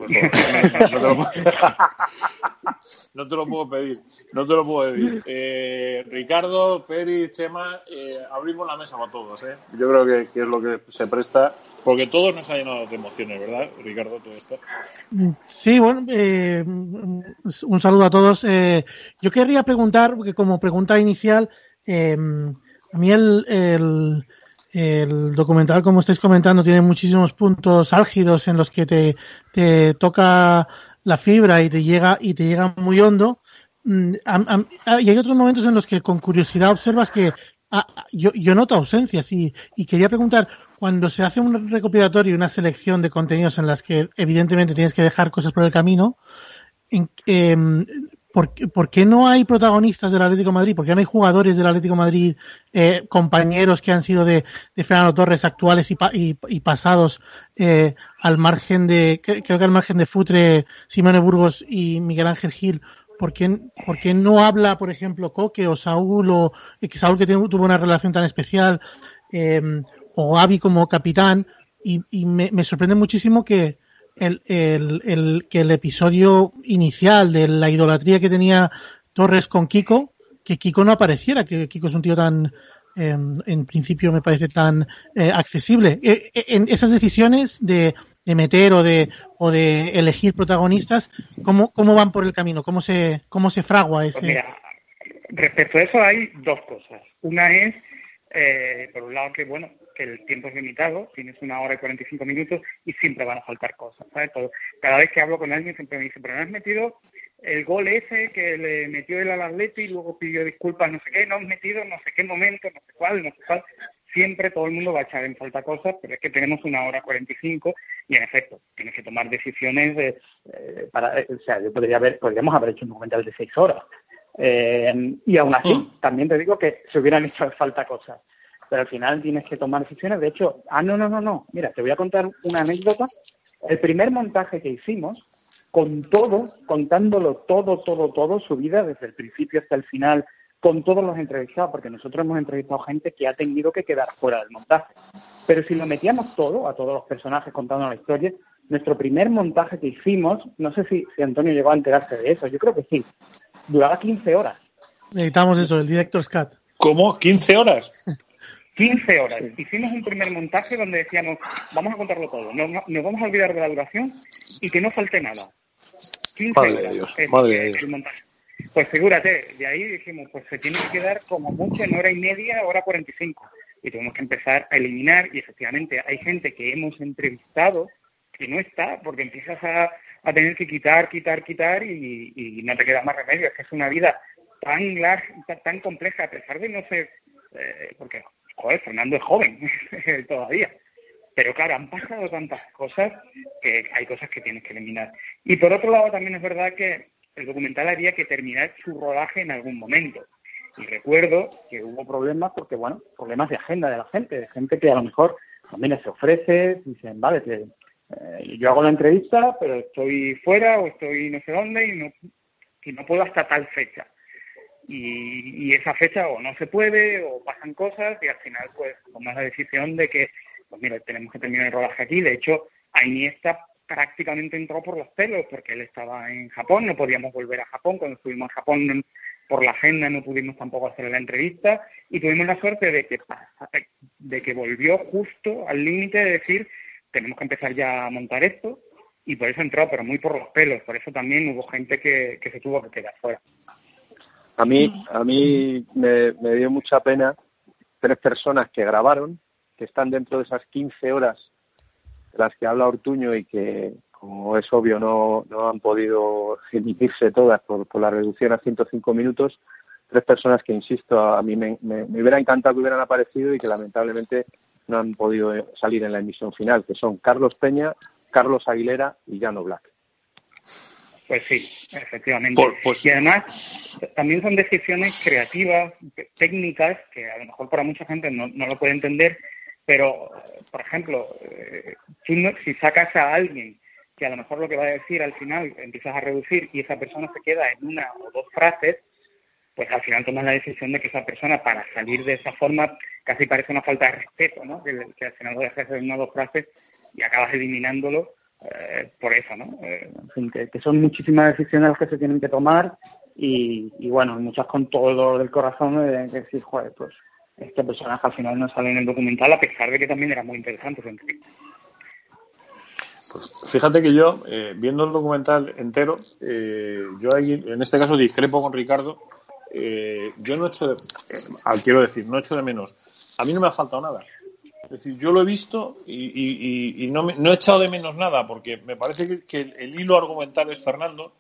No te lo puedo pedir. Ricardo, Peri, Chema, abrimos la mesa para todos, ¿eh? Yo creo que es lo que se presta, porque todos nos ha llenado de emociones, ¿verdad, Ricardo, todo esto? Sí, bueno, un saludo a todos. Yo querría preguntar, porque como pregunta inicial, a mí el documental, como estáis comentando, tiene muchísimos puntos álgidos en los que te toca la fibra y te llega muy hondo. Y hay otros momentos en los que con curiosidad observas que yo noto ausencias y quería preguntar, cuando se hace un recopilatorio y una selección de contenidos en las que evidentemente tienes que dejar cosas por el camino, ¿por qué no hay protagonistas del Atlético de Madrid? ¿Por qué no hay jugadores del Atlético de Madrid, compañeros que han sido de Fernando Torres, actuales y pasados, al margen de Futre, Simone Burgos y Miguel Ángel Gil? ¿Por qué no habla, por ejemplo, Coque o Saúl, o que Saúl, que tuvo una relación tan especial, o Gavi como capitán? Y me sorprende muchísimo que el episodio inicial de la idolatría que tenía Torres con Kiko, que Kiko no apareciera, que Kiko es un tío tan, en principio me parece tan accesible. En esas decisiones de meter o de elegir protagonistas, ¿cómo van por el camino? ¿Cómo se fragua ese? Pues mira, respecto a eso hay dos cosas. Una es, por un lado, que el tiempo es limitado, tienes 1 hora y 45 minutos y siempre van a faltar cosas, ¿sabes? Cada vez que hablo con alguien siempre me dice, pero no has metido el gol ese que le metió él al Atleti y luego pidió disculpas, no sé qué, no has metido no sé qué momento, no sé cuál. Siempre todo el mundo va a echar en falta cosas, pero es que tenemos 1 hora 45 y en efecto tienes que tomar decisiones podríamos haber hecho un documental de 6 horas. Y aún así, también te digo que se hubieran hecho falta cosas. Pero al final tienes que tomar decisiones. De hecho, no. Mira, te voy a contar una anécdota. El primer montaje que hicimos, contándolo todo, su vida, desde el principio hasta el final, con todos los entrevistados, porque nosotros hemos entrevistado gente que ha tenido que quedar fuera del montaje. Pero si lo metíamos todo, a todos los personajes contando la historia, nuestro primer montaje que hicimos, no sé si Antonio llegó a enterarse de eso, yo creo que sí, duraba 15 horas. Necesitamos eso, el Director's Cut. ¿Cómo? ¿15 horas? 15 horas. Hicimos un primer montaje donde decíamos, vamos a contarlo todo, nos vamos a olvidar de la duración y que no falte nada. 15 Madre horas. de Dios, madre de Dios. El montaje. Pues figúrate, de ahí dijimos, pues se tiene que quedar como mucho en 1 hora 45. Y tuvimos que empezar a eliminar, y efectivamente hay gente que hemos entrevistado que no está, porque empiezas a tener que quitar y no te queda más remedio. Es que es una vida tan larga, tan compleja, a pesar de no ser, porque, joder, Fernando es joven todavía. Pero claro, han pasado tantas cosas que hay cosas que tienes que eliminar. Y por otro lado también es verdad que el documental había que terminar su rodaje en algún momento. Y recuerdo que hubo problemas porque, problemas de agenda de la gente, de gente que a lo mejor también se ofrece, dicen, vale, yo hago la entrevista, pero estoy fuera o estoy no sé dónde y no puedo hasta tal fecha. Y esa fecha o no se puede o pasan cosas y al final pues tomas la decisión de que, pues mira, tenemos que terminar el rodaje aquí. De hecho, a Iniesta prácticamente entró por los pelos porque él estaba en Japón, no podíamos volver a Japón. Cuando estuvimos en Japón por la agenda no pudimos tampoco hacer la entrevista y tuvimos la suerte de que volvió justo al límite de decir tenemos que empezar ya a montar esto y por eso entró, pero muy por los pelos. Por eso también hubo gente que se tuvo que quedar fuera. A mí me dio mucha pena 3 personas que grabaron, que están dentro de esas 15 horas de las que habla Ortuño y que, como es obvio, no han podido emitirse todas por la reducción a 105 minutos. 3 personas que, insisto, a mí me hubiera encantado que hubieran aparecido y que lamentablemente no han podido salir en la emisión final, que son Carlos Peña, Carlos Aguilera y Jan Oblak. Pues sí, efectivamente. Y además también son decisiones creativas, técnicas, que a lo mejor para mucha gente no lo puede entender, pero, por ejemplo, si sacas a alguien que a lo mejor lo que va a decir al final empiezas a reducir y esa persona se queda en 1 o 2 frases, pues al final tomas la decisión de que esa persona, para salir de esa forma, casi parece una falta de respeto, ¿no? Que al final lo dejas en 1 o 2 frases y acabas eliminándolo por eso, ¿no? En fin, que son muchísimas decisiones las que se tienen que tomar y muchas con todo el dolor del corazón de decir, joder, pues este personaje al final no sale en el documental, a pesar de que también era muy interesante su entrevista. Pues fíjate que yo, viendo el documental entero, yo ahí, en este caso discrepo con Ricardo. Yo no echo no echo de menos. A mí no me ha faltado nada. Es decir, yo lo he visto y no he echado de menos nada, porque me parece que el hilo argumental es Fernando.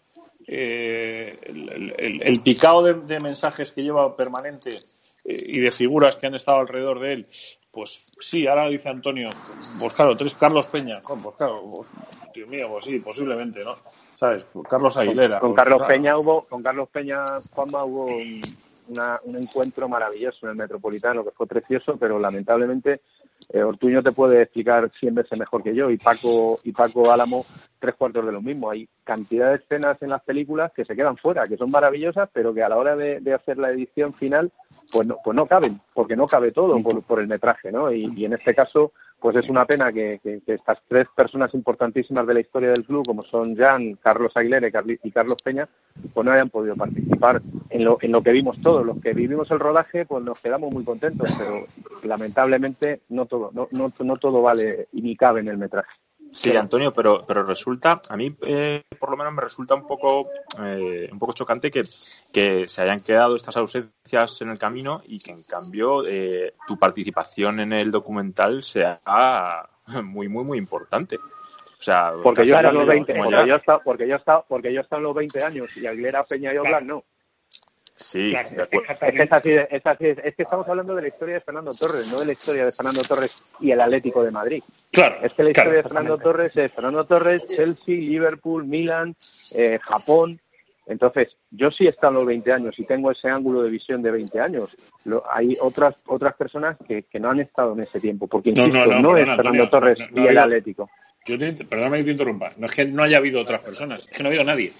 El picado de mensajes que lleva permanente y de figuras que han estado alrededor de él, pues sí, ahora dice Antonio, pues claro, 3 Carlos Peña, pues claro, pues, Dios mío, pues sí, posiblemente, ¿no? ¿Sabes? Pues Carlos Aguilera. Con Carlos Peña, Juanma, hubo un encuentro maravilloso en el Metropolitano, que fue precioso, pero lamentablemente Ortuño te puede explicar 100 veces mejor que yo, y Paco Álamo 3/4 de lo mismo. Hay cantidad de escenas en las películas que se quedan fuera, que son maravillosas, pero que a la hora de hacer la edición final pues no caben, porque no cabe todo por el metraje, ¿no? Y en este caso pues es una pena que estas 3 personas importantísimas de la historia del club, como son Jan, Carlos Aguilera y Carlos Peña, pues no hayan podido participar en lo que vimos todos. Los que vivimos el rodaje pues nos quedamos muy contentos, pero lamentablemente no todo vale y ni cabe en el metraje. Sí, Antonio, pero resulta, a mí por lo menos me resulta un poco chocante que se hayan quedado estas ausencias en el camino y que en cambio tu participación en el documental sea muy, muy, muy importante. O sea, porque yo era los 20, porque yo estaba en los 20 años y Aguilera, Peña y Oblak no. Sí, claro, es que estamos hablando de la historia de Fernando Torres, no de la historia de Fernando Torres y el Atlético de Madrid. Claro. Es que la historia de Fernando Torres es Fernando Torres, Chelsea, Liverpool, Milan, Japón. Entonces, yo sí he estado en los 20 años y tengo ese ángulo de visión de 20 años. Hay otras personas que no han estado en ese tiempo, porque insisto, no es Fernando Torres y el Atlético. Perdóname que te interrumpa. No es que no haya habido otras personas, es que no ha habido nadie.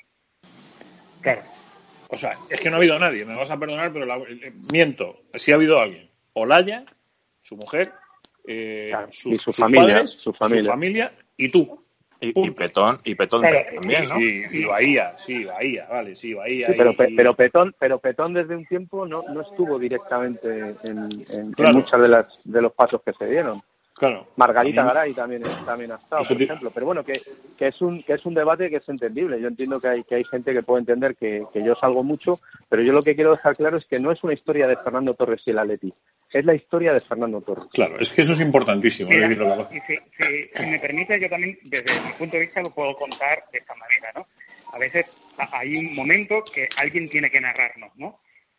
Claro. O sea, es que no ha habido nadie, me vas a perdonar, pero miento. Sí ha habido alguien. Olaya, su mujer, sus padres, su familia y tú. Y Petón también, ¿no? Y Bahía, vale, sí, Bahía. Sí, pero Petón desde un tiempo no estuvo directamente en muchas de los pasos que se dieron. Claro. Margarita Garay también ha estado, por ejemplo. Pero bueno, que es un debate que es entendible. Yo entiendo que hay gente que puede entender que yo salgo mucho, pero yo lo que quiero dejar claro es que no es una historia de Fernando Torres y el Atleti. Es la historia de Fernando Torres. Claro, es que eso es importantísimo. Mira, y si me permite, yo también, desde mi punto de vista, lo puedo contar de esta manera, ¿no? A veces hay un momento que alguien tiene que narrarnos, ¿no?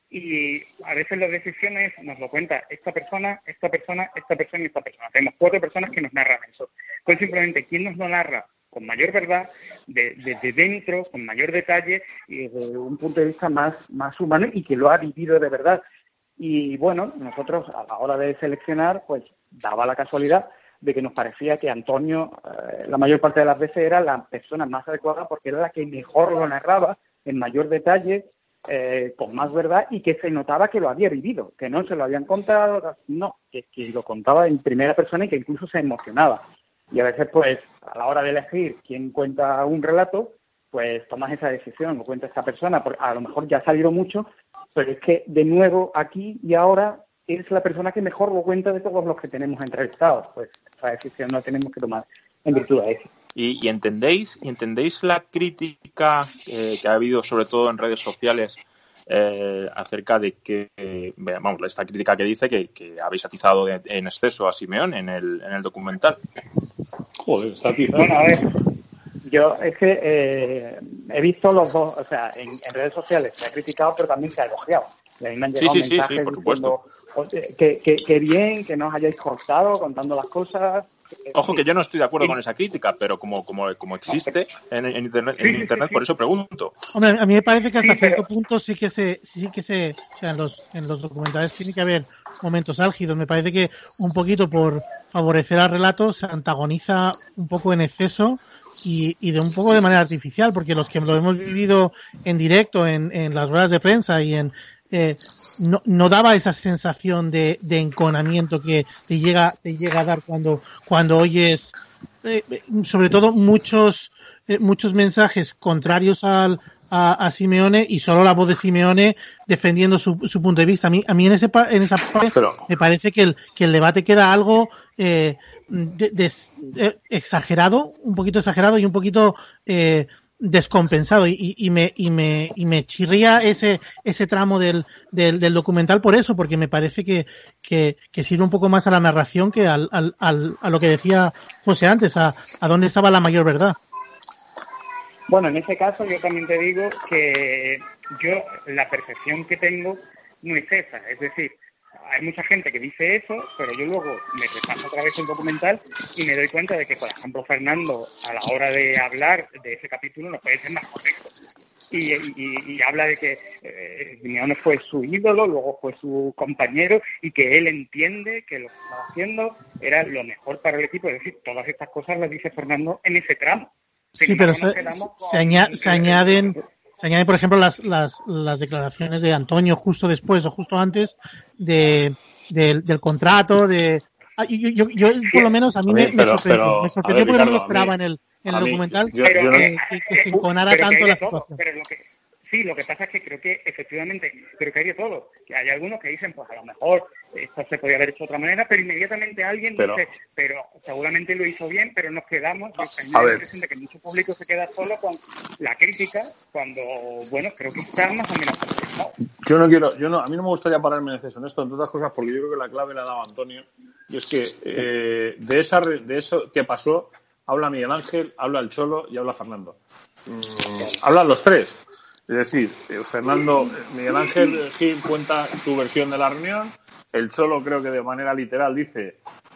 Y a veces las decisiones nos lo cuenta esta persona y esta persona. Tenemos 4 personas que nos narran eso. Pues simplemente, ¿quién nos lo narra con mayor verdad, desde dentro, con mayor detalle y desde un punto de vista más humano y que lo ha vivido de verdad? Y bueno, nosotros a la hora de seleccionar, pues daba la casualidad de que nos parecía que Antonio, la mayor parte de las veces, era la persona más adecuada porque era la que mejor lo narraba en mayor detalle, con más verdad, y que se notaba que lo había vivido, que no se lo habían contado, no, que lo contaba en primera persona y que incluso se emocionaba. Y a veces, pues, a la hora de elegir quién cuenta un relato, pues tomas esa decisión, lo cuenta esta persona, porque a lo mejor ya ha salido mucho, pero es que, de nuevo, aquí y ahora es la persona que mejor lo cuenta de todos los que tenemos entrevistados. Pues esa decisión la tenemos que tomar en virtud de eso. ¿Y entendéis la crítica que ha habido, sobre todo en redes sociales, acerca de que, esta crítica que dice que habéis atizado en exceso a Simeone en el documental? Joder, está atizado. Bueno, a ver, yo es que he visto los dos, o sea, en redes sociales se ha criticado, pero también se ha elogiado. Y a mí me han llegado mensajes por diciendo que bien, que no os hayáis cortado contando las cosas. Ojo, que yo no estoy de acuerdo con esa crítica, pero como existe en internet, por eso pregunto. Hombre, a mí me parece que hasta cierto punto sí que se, o sea, en los documentales tiene que haber momentos álgidos. Me parece que un poquito por favorecer al relato se antagoniza un poco en exceso y de un poco de manera artificial, porque los que lo hemos vivido en directo en las ruedas de prensa y no daba esa sensación de enconamiento que te llega a dar cuando oyes sobre todo muchos mensajes contrarios a Simeone y solo la voz de Simeone defendiendo su punto de vista. A mí en esa parte me parece que el debate queda algo exagerado, un poquito exagerado y un poquito descompensado y me chirría ese tramo del documental por eso, porque me parece que sirve un poco más a la narración que a lo que decía José antes, a dónde estaba la mayor verdad. Bueno, en ese caso yo también te digo que yo la percepción que tengo no es esa, es decir, hay mucha gente que dice eso, pero yo luego me repaso otra vez el documental y me doy cuenta de que, por ejemplo, Fernando, a la hora de hablar de ese capítulo, no puede ser más correcto. Y habla de que Simeone fue su ídolo, luego fue su compañero y que él entiende que lo que estaba haciendo era lo mejor para el equipo. Es decir, todas estas cosas las dice Fernando en ese tramo. Sí, pero se añaden, por ejemplo, las declaraciones de Antonio justo después o justo antes del contrato. Yo por lo menos a mí me sorprendió. Me sorprendió porque no me lo esperaba en el documental que se enconara tanto la situación. Sí, lo que pasa es que creo que efectivamente, creo que hay de todo. Que hay algunos que dicen, pues a lo mejor esto se podría haber hecho de otra manera, pero inmediatamente alguien dice, pero seguramente lo hizo bien, pero nos quedamos, hay la impresión de que mucho público se queda solo con la crítica, cuando, bueno, creo que está más o menos complicado. A mí no me gustaría pararme en exceso en esto, entre otras cosas, porque yo creo que la clave la ha dado Antonio, y es que de eso que pasó, habla Miguel Ángel, habla el Cholo y habla Fernando. Hablan los tres. Es decir, Miguel Ángel Gil cuenta su versión de la reunión, el Cholo creo que de manera literal dice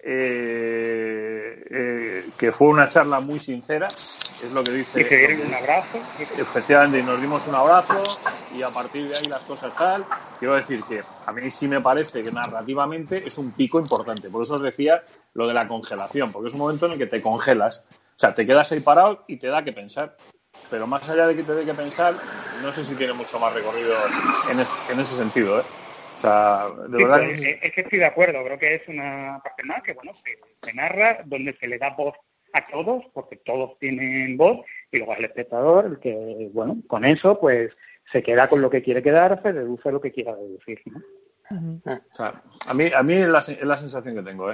que fue una charla muy sincera, es lo que dice. Y se dieron un abrazo. Efectivamente, y nos dimos un abrazo y a partir de ahí las cosas tal. Quiero decir que a mí sí me parece que narrativamente es un pico importante. Por eso os decía lo de la congelación, porque es un momento en el que te congelas. O sea, te quedas ahí parado y te da que pensar. Pero más allá de que te dé que pensar, no sé si tiene mucho más recorrido en ese sentido, ¿eh? O sea, de verdad. Pues, es que estoy de acuerdo. Creo que es una parte más que, bueno, se narra, donde se le da voz a todos, porque todos tienen voz, y luego al espectador, el que, bueno, con eso, pues se queda con lo que quiere quedarse, deduce lo que quiera deducir, ¿no? O sea, a mí es la sensación que tengo,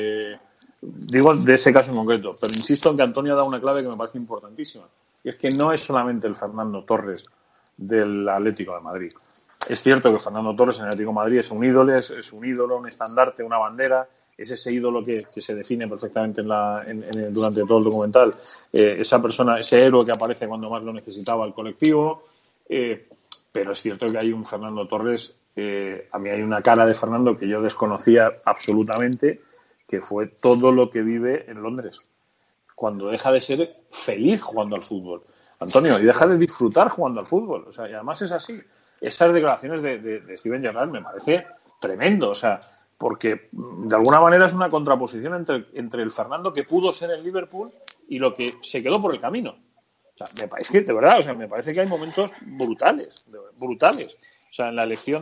digo de ese caso en concreto, pero insisto en que Antonio ha dado una clave que me parece importantísima, y es que no es solamente el Fernando Torres del Atlético de Madrid. Es cierto que Fernando Torres en el Atlético de Madrid es un ídolo, un estandarte, una bandera, es ese ídolo que se define perfectamente durante todo el documental, esa persona, ese héroe que aparece cuando más lo necesitaba el colectivo, pero es cierto que hay un Fernando Torres, a mí hay una cara de Fernando que yo desconocía absolutamente, que fue todo lo que vive en Londres, cuando deja de ser feliz jugando al fútbol, Antonio, y deja de disfrutar jugando al fútbol, o sea, y además es así. Esas declaraciones de Steven Gerrard me parece tremendo, o sea, porque de alguna manera es una contraposición entre el Fernando que pudo ser en Liverpool y lo que se quedó por el camino. O sea, es que de verdad, o sea, me parece que hay momentos brutales. O sea, en la elección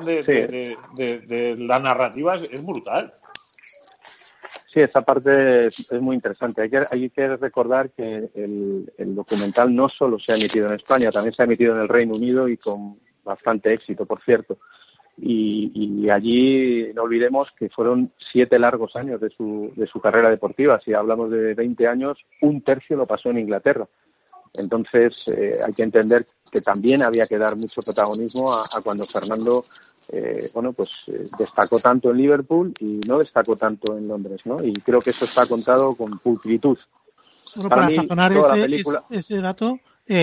de la narrativa es brutal. Sí, esa parte es muy interesante. Hay que recordar que el documental no solo se ha emitido en España, también se ha emitido en el Reino Unido y con bastante éxito, por cierto. Y allí no olvidemos que fueron 7 largos años de su carrera deportiva. Si hablamos de 20 años, un tercio lo pasó en Inglaterra. Entonces hay que entender que también había que dar mucho protagonismo a cuando Fernando destacó tanto en Liverpool y no destacó tanto en Londres, ¿no? Y creo que eso está contado con pulcritud. Solo para sazonar ese dato,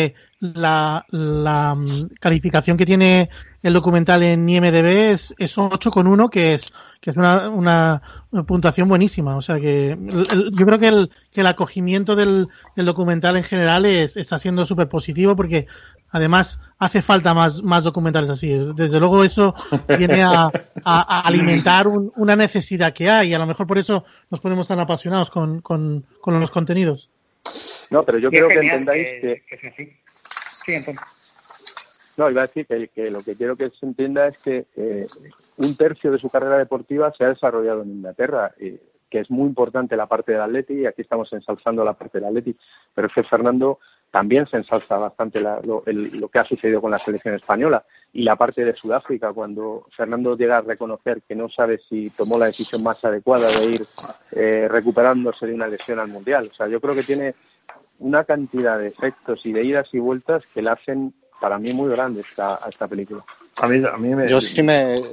la calificación que tiene el documental en IMDb es 8,1, que es una puntuación buenísima. O sea que yo creo que el acogimiento del documental en general está siendo súper positivo, porque además hace falta más documentales así. Desde luego eso viene a alimentar una necesidad que hay, y a lo mejor por eso nos ponemos tan apasionados con los contenidos. No, pero yo creo que entendáis que es así. Sí, entonces. No, iba a decir que lo que quiero que se entienda es que un tercio de su carrera deportiva se ha desarrollado en Inglaterra, que es muy importante la parte del Atleti, y aquí estamos ensalzando la parte del Atleti, pero es que Fernando también se ensalza bastante lo que ha sucedido con la selección española y la parte de Sudáfrica, cuando Fernando llega a reconocer que no sabe si tomó la decisión más adecuada de ir recuperándose de una lesión al Mundial. O sea, yo creo que tiene una cantidad de efectos y de idas y vueltas que la hacen para mí muy grande a esta película. Yo si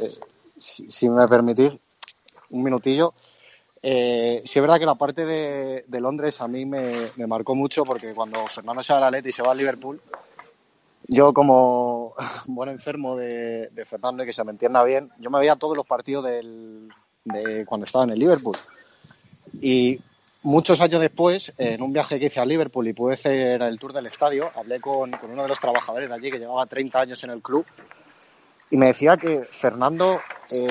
me permitís un minutillo, sí es verdad que la parte de Londres a mí me marcó mucho, porque cuando Fernando se va al Atleti y se va al Liverpool, yo como buen enfermo de Fernando, y que se me entienda bien, yo me veía todos los partidos de cuando estaba en el Liverpool. Y muchos años después, en un viaje que hice a Liverpool y pude hacer el tour del estadio, hablé con uno de los trabajadores de allí que llevaba 30 años en el club, y me decía que Fernando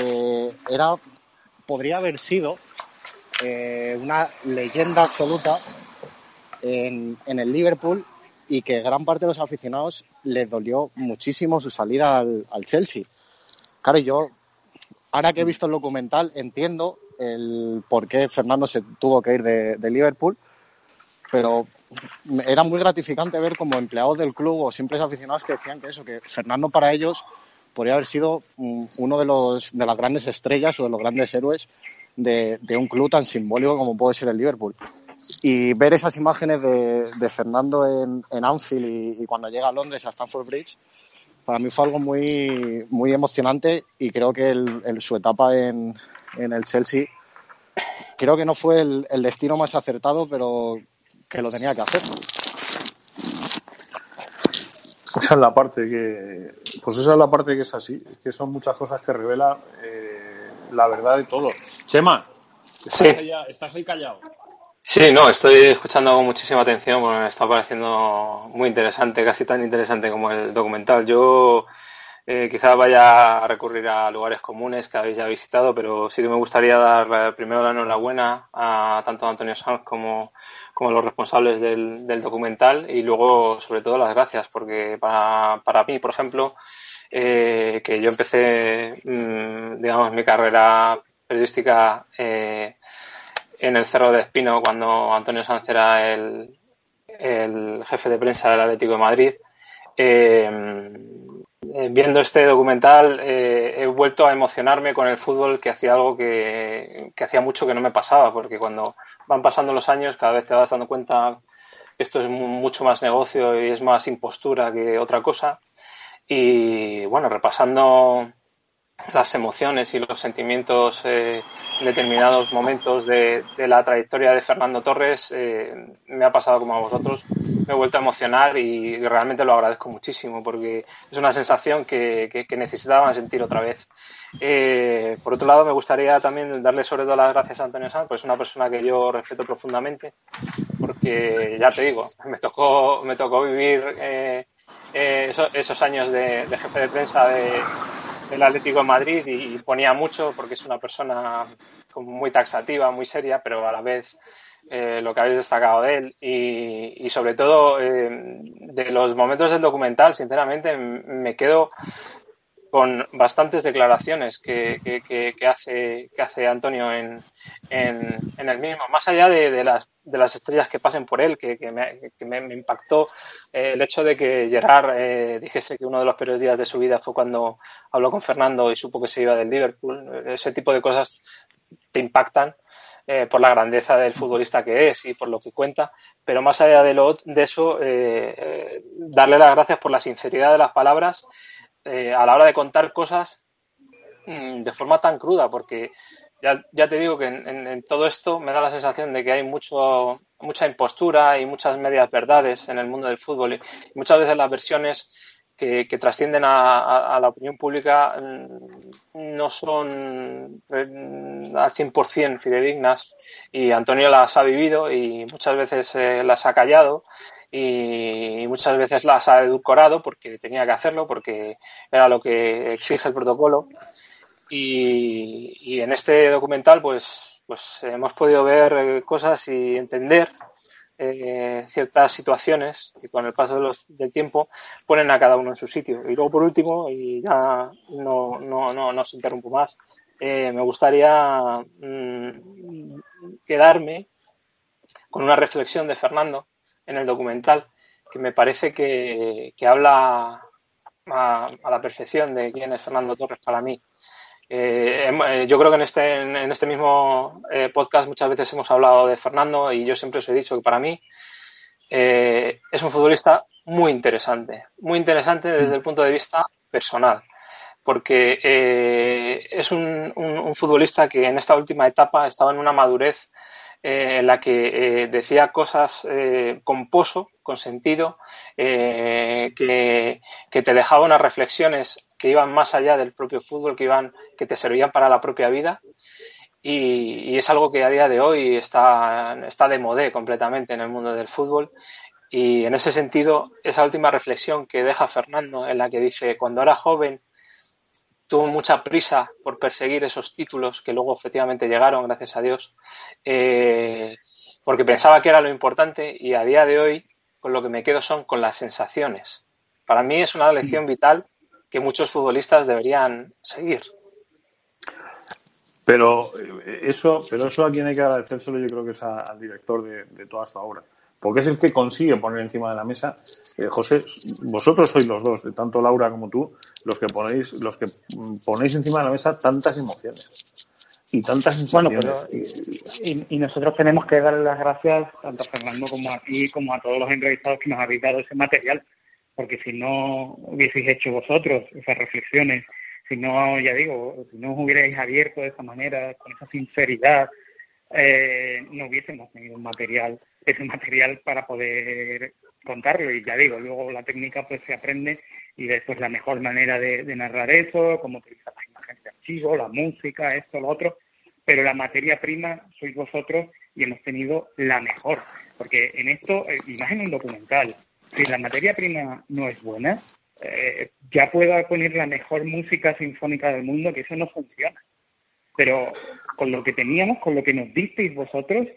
podría haber sido una leyenda absoluta en el Liverpool, y que gran parte de los aficionados les dolió muchísimo su salida al Chelsea. Claro, yo, ahora que he visto el documental, entiendo el por qué Fernando se tuvo que ir de Liverpool, pero era muy gratificante ver como empleados del club o simples aficionados que decían que Fernando para ellos podría haber sido uno de las grandes estrellas o de los grandes héroes de un club tan simbólico como puede ser el Liverpool. Y ver esas imágenes de Fernando en Anfield y cuando llega a Londres, a Stamford Bridge, para mí fue algo muy, muy emocionante, y creo que su etapa en el Chelsea, creo que no fue el destino más acertado, pero que lo tenía que hacer. Esa es la parte que es así, que son muchas cosas que revela la verdad de todo. Chema, ¿estás ahí callado? Sí, no, estoy escuchando con muchísima atención porque me está pareciendo muy interesante, casi tan interesante como el documental. Yo quizás vaya a recurrir a lugares comunes que habéis ya visitado, pero sí que me gustaría dar primero la enhorabuena a tanto a Antonio Sanz como a los responsables del documental, y luego, sobre todo, las gracias, porque para mí, por ejemplo, que yo empecé, digamos, mi carrera periodística en el Cerro de Espino cuando Antonio Sanz era el jefe de prensa del Atlético de Madrid. Viendo este documental he vuelto a emocionarme con el fútbol, que hacía algo que hacía mucho que no me pasaba, porque cuando van pasando los años cada vez te vas dando cuenta que esto es mucho más negocio y es más impostura que otra cosa. Y bueno, repasando las emociones y los sentimientos en determinados momentos de la trayectoria de Fernando Torres, me ha pasado como a vosotros. Me he vuelto a emocionar y realmente lo agradezco muchísimo, porque es una sensación que necesitaba sentir otra vez. Por otro lado, me gustaría también darle sobre todo las gracias a Antonio Sanz, pues es una persona que yo respeto profundamente, porque ya te digo, me tocó vivir esos años de jefe de prensa del Atlético de Madrid, y ponía mucho porque es una persona como muy taxativa, muy seria, pero a la vez lo que habéis destacado de él, y sobre todo de los momentos del documental, sinceramente me quedo con bastantes declaraciones que hace Antonio en el mismo, más allá de las estrellas que pasen por él, que me impactó el hecho de que Gerard dijese que uno de los peores días de su vida fue cuando habló con Fernando y supo que se iba del Liverpool. Ese tipo de cosas te impactan por la grandeza del futbolista que es y por lo que cuenta, pero más allá de eso, darle las gracias por la sinceridad de las palabras a la hora de contar cosas de forma tan cruda, porque ya te digo que en todo esto me da la sensación de que hay mucha impostura y muchas medias verdades en el mundo del fútbol, y muchas veces las versiones que trascienden a la opinión pública no son al 100% fidedignas, y Antonio las ha vivido y muchas veces las ha callado, y muchas veces las ha edulcorado porque tenía que hacerlo, porque era lo que exige el protocolo. Y en este documental pues hemos podido ver cosas y entender ciertas situaciones que con el paso del tiempo ponen a cada uno en su sitio. Y luego, por último, y ya no os interrumpo más, me gustaría quedarme con una reflexión de Fernando en el documental, que me parece que habla a la perfección de quién es Fernando Torres para mí. Yo creo que en este mismo podcast muchas veces hemos hablado de Fernando, y yo siempre os he dicho que para mí es un futbolista muy interesante desde el punto de vista personal, porque es un futbolista que en esta última etapa estaba en una madurez en la que decía cosas con poso, con sentido, que te dejaba unas reflexiones que iban más allá del propio fútbol, que te servían para la propia vida, y es algo que a día de hoy está de modé completamente en el mundo del fútbol. Y en ese sentido, esa última reflexión que deja Fernando, en la que dice: cuando era joven tuvo mucha prisa por perseguir esos títulos que luego efectivamente llegaron, gracias a Dios, porque pensaba que era lo importante, y a día de hoy con lo que me quedo son con las sensaciones. Para mí es una lección vital que muchos futbolistas deberían seguir. Pero eso a quien hay que agradecérselo, yo creo que es al director de toda esta obra. porque es el que consigue poner encima de la mesa. José, vosotros sois los dos, tanto Laura como tú, los que ponéis encima de la mesa tantas emociones y tantas sensaciones. Bueno, pero y nosotros tenemos que darle las gracias tanto a Fernando como a ti, como a todos los entrevistados que nos habéis dado ese material, porque si no hubieseis hecho vosotros esas reflexiones, si no, ya digo, si no os hubierais abierto de esa manera, con esa sinceridad, no hubiésemos tenido ese material para poder contarlo. Y ya digo, luego la técnica pues se aprende y después la mejor manera de narrar eso, cómo utilizar las imágenes de archivo, la música, esto, lo otro, pero la materia prima sois vosotros y hemos tenido la mejor, porque en esto, y más en un documental, si la materia prima no es buena, ya pueda poner la mejor música sinfónica del mundo, que eso no funciona. Pero con lo que teníamos, con lo que nos disteis vosotros,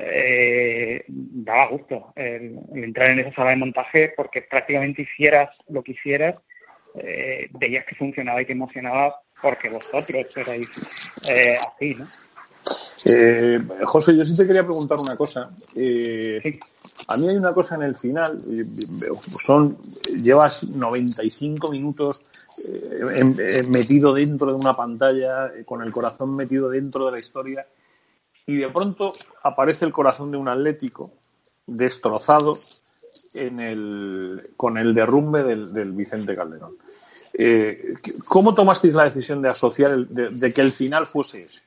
daba gusto el entrar en esa sala de montaje, porque prácticamente hicieras lo que hicieras, veías que funcionaba y que emocionaba porque vosotros erais así, ¿no? José, yo sí te quería preguntar una cosa. Sí. A mí hay una cosa en el final. Llevas 95 minutos metido dentro de una pantalla, con el corazón metido dentro de la historia, y de pronto aparece el corazón de un Atlético destrozado con el derrumbe del Vicente Calderón. ¿Cómo tomasteis la decisión de asociar de que el final fuese ese?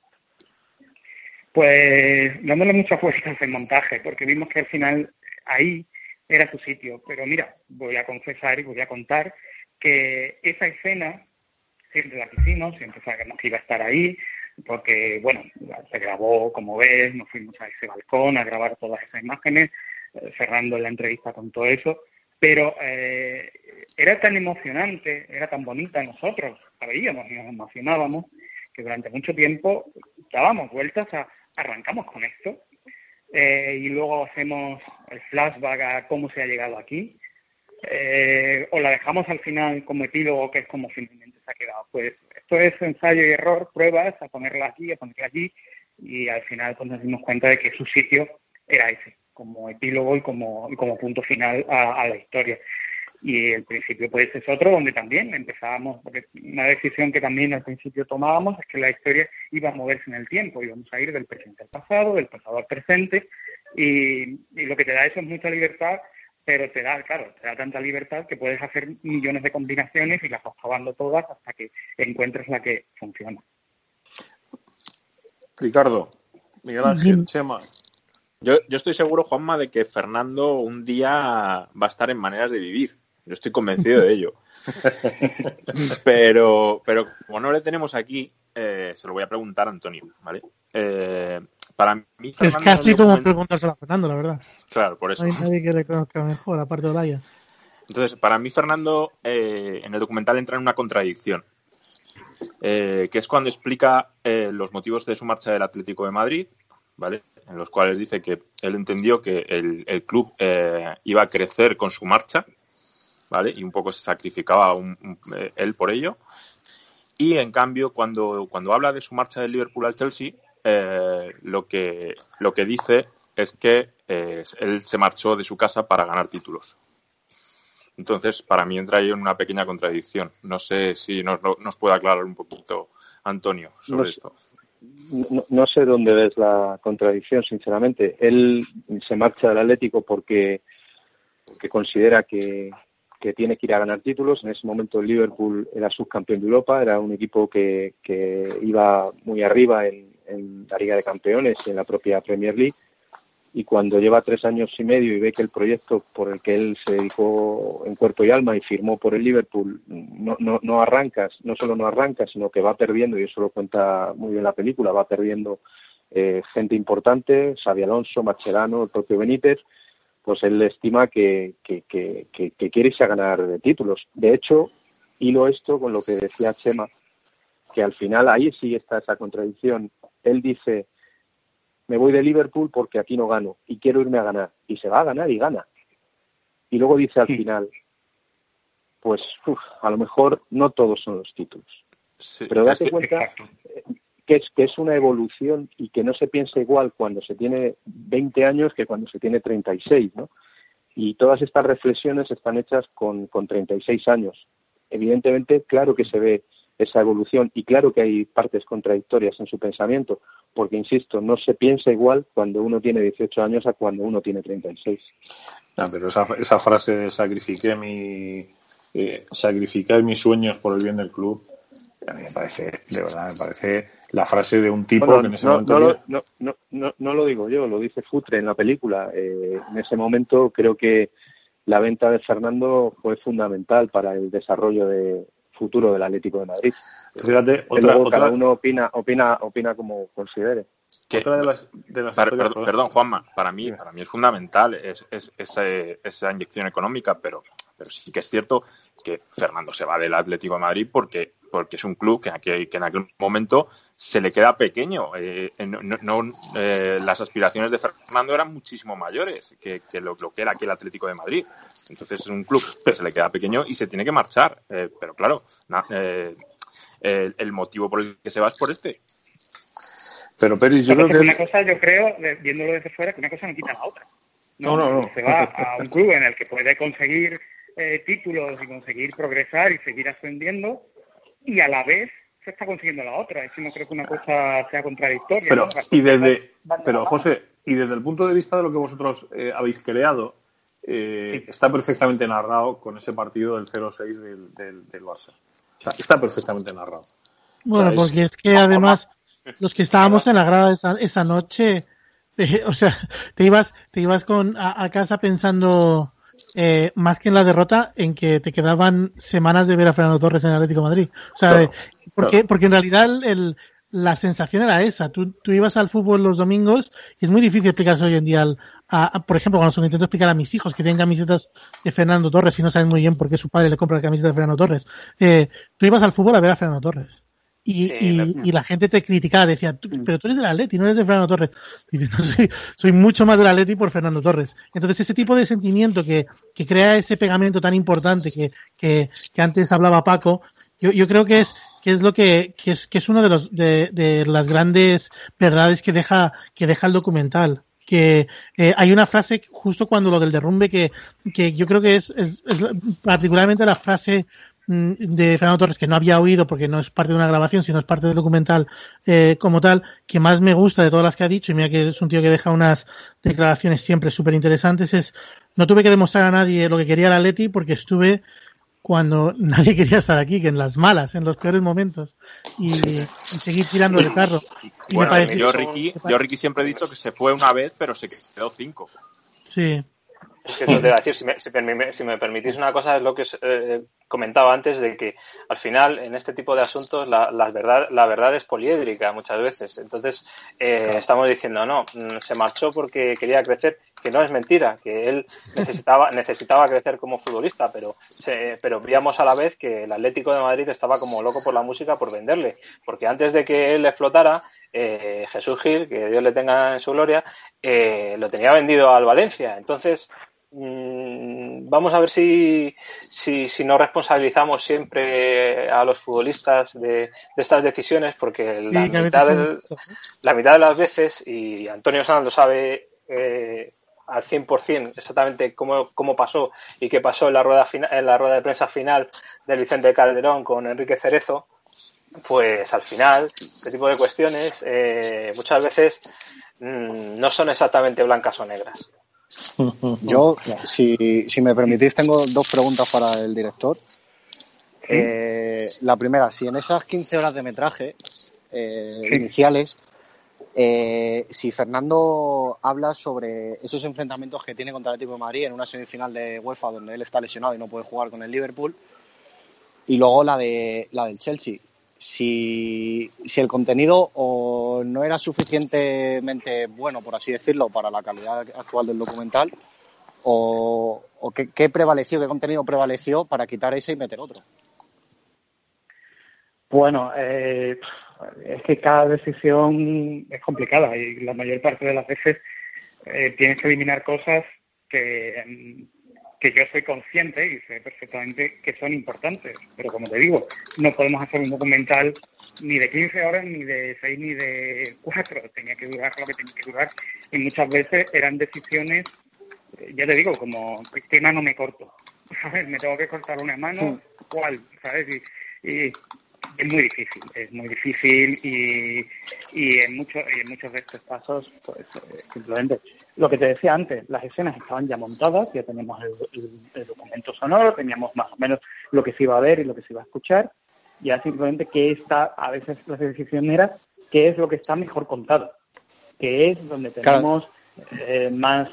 Pues dándole muchas vueltas de montaje, porque vimos que al final ahí era su sitio. Pero mira, voy a confesar y voy a contar que esa escena siempre la quisimos, siempre sabíamos que iba a estar ahí, porque, bueno, se grabó, como ves, nos fuimos a ese balcón a grabar todas esas imágenes, cerrando la entrevista con todo eso, pero era tan emocionante, era tan bonita, nosotros la veíamos y nos emocionábamos, que durante mucho tiempo dábamos vueltas arrancamos con esto, y luego hacemos el flashback a cómo se ha llegado aquí, o la dejamos al final como epílogo, que es como finalmente se ha quedado. Pues esto es ensayo y error, pruebas, a ponerla aquí, a ponerla allí, y al final pues nos dimos cuenta de que su sitio era ese, como epílogo y como punto final a la historia. Y el principio pues es otro, donde también empezábamos, porque una decisión que también al principio tomábamos es que la historia iba a moverse en el tiempo, íbamos a ir del presente al pasado, del pasado al presente, y lo que te da eso es mucha libertad, pero te da tanta libertad que puedes hacer millones de combinaciones y las vas probando todas hasta que encuentres la que funciona. Ricardo, Miguel Ángel, Chema. Yo estoy seguro, Juanma, de que Fernando un día va a estar en Maneras de Vivir. Yo estoy convencido de ello. Pero como no le tenemos aquí, se lo voy a preguntar a Antonio, ¿vale? Para mí, Fernando, es casi como preguntárselo a Fernando, la verdad. Claro, por eso. No hay nadie que le conozca mejor, aparte de Olaya. Entonces, para mí, Fernando, en el documental entra en una contradicción, que es cuando explica los motivos de su marcha del Atlético de Madrid, ¿vale? En los cuales dice que él entendió que el club iba a crecer con su marcha, ¿vale? Y un poco se sacrificaba él por ello. Y en cambio, cuando habla de su marcha del Liverpool al Chelsea, lo que dice es que él se marchó de su casa para ganar títulos. Entonces, para mí entra ahí en una pequeña contradicción. No sé si nos puede aclarar un poquito Antonio sobre esto. No sé dónde ves la contradicción, sinceramente. Él se marcha del Atlético porque considera que tiene que ir a ganar títulos. En ese momento el Liverpool era subcampeón de Europa, era un equipo que iba muy arriba en la Liga de Campeones y en la propia Premier League, y cuando lleva 3 años y medio y ve que el proyecto por el que él se dedicó en cuerpo y alma y firmó por el Liverpool no arranca, sino que va perdiendo, y eso lo cuenta muy bien la película, va perdiendo gente importante, Xabi Alonso, Mascherano, el propio Benítez, pues él estima que quiere irse a ganar títulos. De hecho, hilo esto con lo que decía Chema, que al final ahí sí está esa contradicción. Él dice, me voy de Liverpool porque aquí no gano y quiero irme a ganar. Y se va a ganar y gana. Y luego dice al final, pues a lo mejor no todos son los títulos. Sí, pero date cuenta, que es una evolución y que no se piensa igual cuando se tiene 20 años que cuando se tiene 36, ¿no? Y todas estas reflexiones están hechas con 36 años. Evidentemente, claro que se ve esa evolución y claro que hay partes contradictorias en su pensamiento, porque, insisto, no se piensa igual cuando uno tiene 18 años a cuando uno tiene 36. No, pero esa frase de sacrificar mis sueños por el bien del club, a mí me parece, de verdad, me parece la frase de un tipo que en ese momento... No lo digo yo, lo dice Futre en la película. En ese momento creo que la venta de Fernando fue fundamental para el desarrollo futuro del Atlético de Madrid. Fíjate, cada uno opina como considere. Otra de las perdón, Juanma, para mí es fundamental esa inyección económica, pero sí que es cierto que Fernando se va del Atlético de Madrid porque es un club que en aquel momento se le queda pequeño. Las aspiraciones de Fernando eran muchísimo mayores que lo que era aquel Atlético de Madrid. Entonces es un club que se le queda pequeño y se tiene que marchar. Pero claro, el motivo por el que se va es por este. Pero Peris, yo creo que... Una cosa, yo creo, viéndolo desde fuera, que una cosa no quita la otra. No. Se va a un club en el que puede conseguir títulos y conseguir progresar y seguir ascendiendo, y a la vez se está consiguiendo la otra. Eso no creo que una cosa sea contradictoria. Pero José, y desde el punto de vista de lo que vosotros habéis creado, está perfectamente narrado con ese partido del 0-6 del Barça. O sea, está perfectamente narrado. Bueno, porque es que además los que estábamos en la grada esa noche, o sea, te ibas a casa pensando más que en la derrota, en que te quedaban semanas de ver a Fernando Torres en el Atlético de Madrid. O sea, porque en realidad la sensación era esa. Tú ibas al fútbol los domingos y es muy difícil explicarse hoy en día por ejemplo, cuando se lo intento explicar a mis hijos que tienen camisetas de Fernando Torres y no saben muy bien por qué su padre le compra la camiseta de Fernando Torres. Tú ibas al fútbol a ver a Fernando Torres. Y la gente te criticaba, decía, pero tú eres del Atleti, no eres de Fernando Torres. Y dices, no, soy mucho más del Atleti por Fernando Torres. Entonces, ese tipo de sentimiento que crea ese pegamento tan importante que antes hablaba Paco, yo creo que es lo que es uno de las grandes verdades que deja el documental. Que hay una frase justo cuando lo del derrumbe que yo creo que es particularmente la frase de Fernando Torres, que no había oído porque no es parte de una grabación, sino es parte del documental como tal, que más me gusta de todas las que ha dicho, y mira que es un tío que deja unas declaraciones siempre súper interesantes, es: no tuve que demostrar a nadie lo que quería el Atleti porque estuve cuando nadie quería estar aquí, que en las malas, en los peores momentos, y seguir tirando el carro. Y bueno, yo Ricky siempre he dicho que se fue una vez, pero se quedó 5. Sí. Es que eso te iba a decir, si me permitís una cosa, es lo que comentaba antes, de que al final en este tipo de asuntos la verdad es poliédrica muchas veces. Entonces estamos diciendo, no, se marchó porque quería crecer, que no es mentira, que él necesitaba crecer como futbolista, pero veíamos a la vez que el Atlético de Madrid estaba como loco por la música, por venderle, porque antes de que él explotara, Jesús Gil, que Dios le tenga en su gloria, lo tenía vendido al Valencia. Entonces vamos a ver si no responsabilizamos siempre a los futbolistas de estas decisiones, porque la mitad de las veces, y Antonio Sanz lo sabe al 100% exactamente cómo pasó y qué pasó en la rueda de prensa final del Vicente Calderón con Enrique Cerezo, pues al final este tipo de cuestiones muchas veces no son exactamente blancas o negras. Yo, si me permitís, tengo 2 preguntas para el director. La primera, si en esas 15 horas de metraje iniciales, si Fernando habla sobre esos enfrentamientos que tiene contra el Atlético de Madrid en una semifinal de UEFA donde él está lesionado y no puede jugar con el Liverpool, y luego la del Chelsea, si el contenido o no era suficientemente bueno, por así decirlo, para la calidad actual del documental, o qué contenido prevaleció para quitar ese y meter otro. Bueno, es que cada decisión es complicada y la mayor parte de las veces tienes que eliminar cosas que yo soy consciente y sé perfectamente que son importantes, pero como te digo, no podemos hacer un documental ni de 15 horas, ni de 6, ni de 4. Tenía que durar lo que tenía que durar. Y muchas veces eran decisiones, ya te digo, como ¿qué mano me corto? ¿Sabes? Me tengo que cortar una mano, ¿cuál? ¿Sabes? Y es muy difícil y en muchos de estos casos, pues simplemente lo que te decía antes, las escenas estaban ya montadas, ya teníamos el documento sonoro, teníamos más o menos lo que se iba a ver y lo que se iba a escuchar, ya simplemente a veces la decisión era qué es lo que está mejor contado, qué es donde tenemos más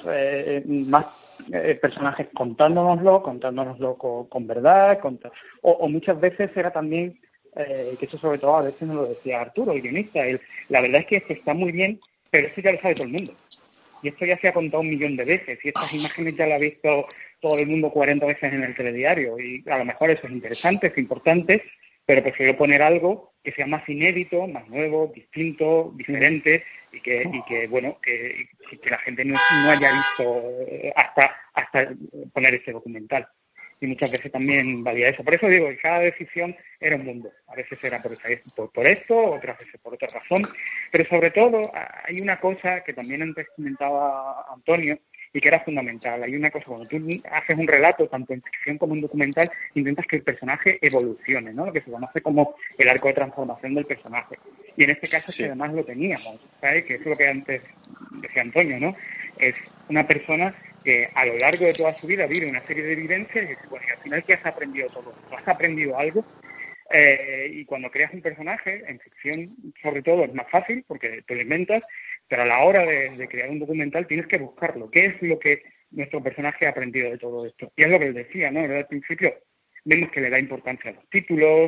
personajes contándonoslo con verdad, o muchas veces era también que eso sobre todo a veces nos lo decía Arturo, el guionista, la verdad es que esto está muy bien, pero esto ya lo sabe todo el mundo. Y esto ya se ha contado 1.000.000 de veces, y estas imágenes ya las ha visto todo el mundo 40 veces en el telediario, y a lo mejor eso es interesante, es importante, pero prefiero poner algo que sea más inédito, más nuevo, distinto, diferente, y que bueno, que la gente no haya visto hasta poner este documental. Y muchas veces también valía eso. Por eso digo que cada decisión era un mundo. A veces era por esto, otras veces por otra razón. Pero sobre todo hay una cosa que también antes comentaba Antonio y que era fundamental. Hay una cosa, cuando tú haces un relato, tanto en ficción como en documental, intentas que el personaje evolucione, ¿no? Lo que se conoce como el arco de transformación del personaje. Y en este caso sí, que además lo teníamos, ¿sabes? Que es lo que antes decía Antonio, ¿no? Es una persona que a lo largo de toda su vida vive una serie de vivencias y dice, bueno, y al final, ¿qué has aprendido todo? ¿Tú has aprendido algo? Y cuando creas un personaje, en ficción sobre todo es más fácil porque te lo inventas, pero a la hora de crear un documental tienes que buscarlo. ¿Qué es lo que nuestro personaje ha aprendido de todo esto? Y es lo que él decía, ¿no? Al principio vemos que le da importancia a los títulos,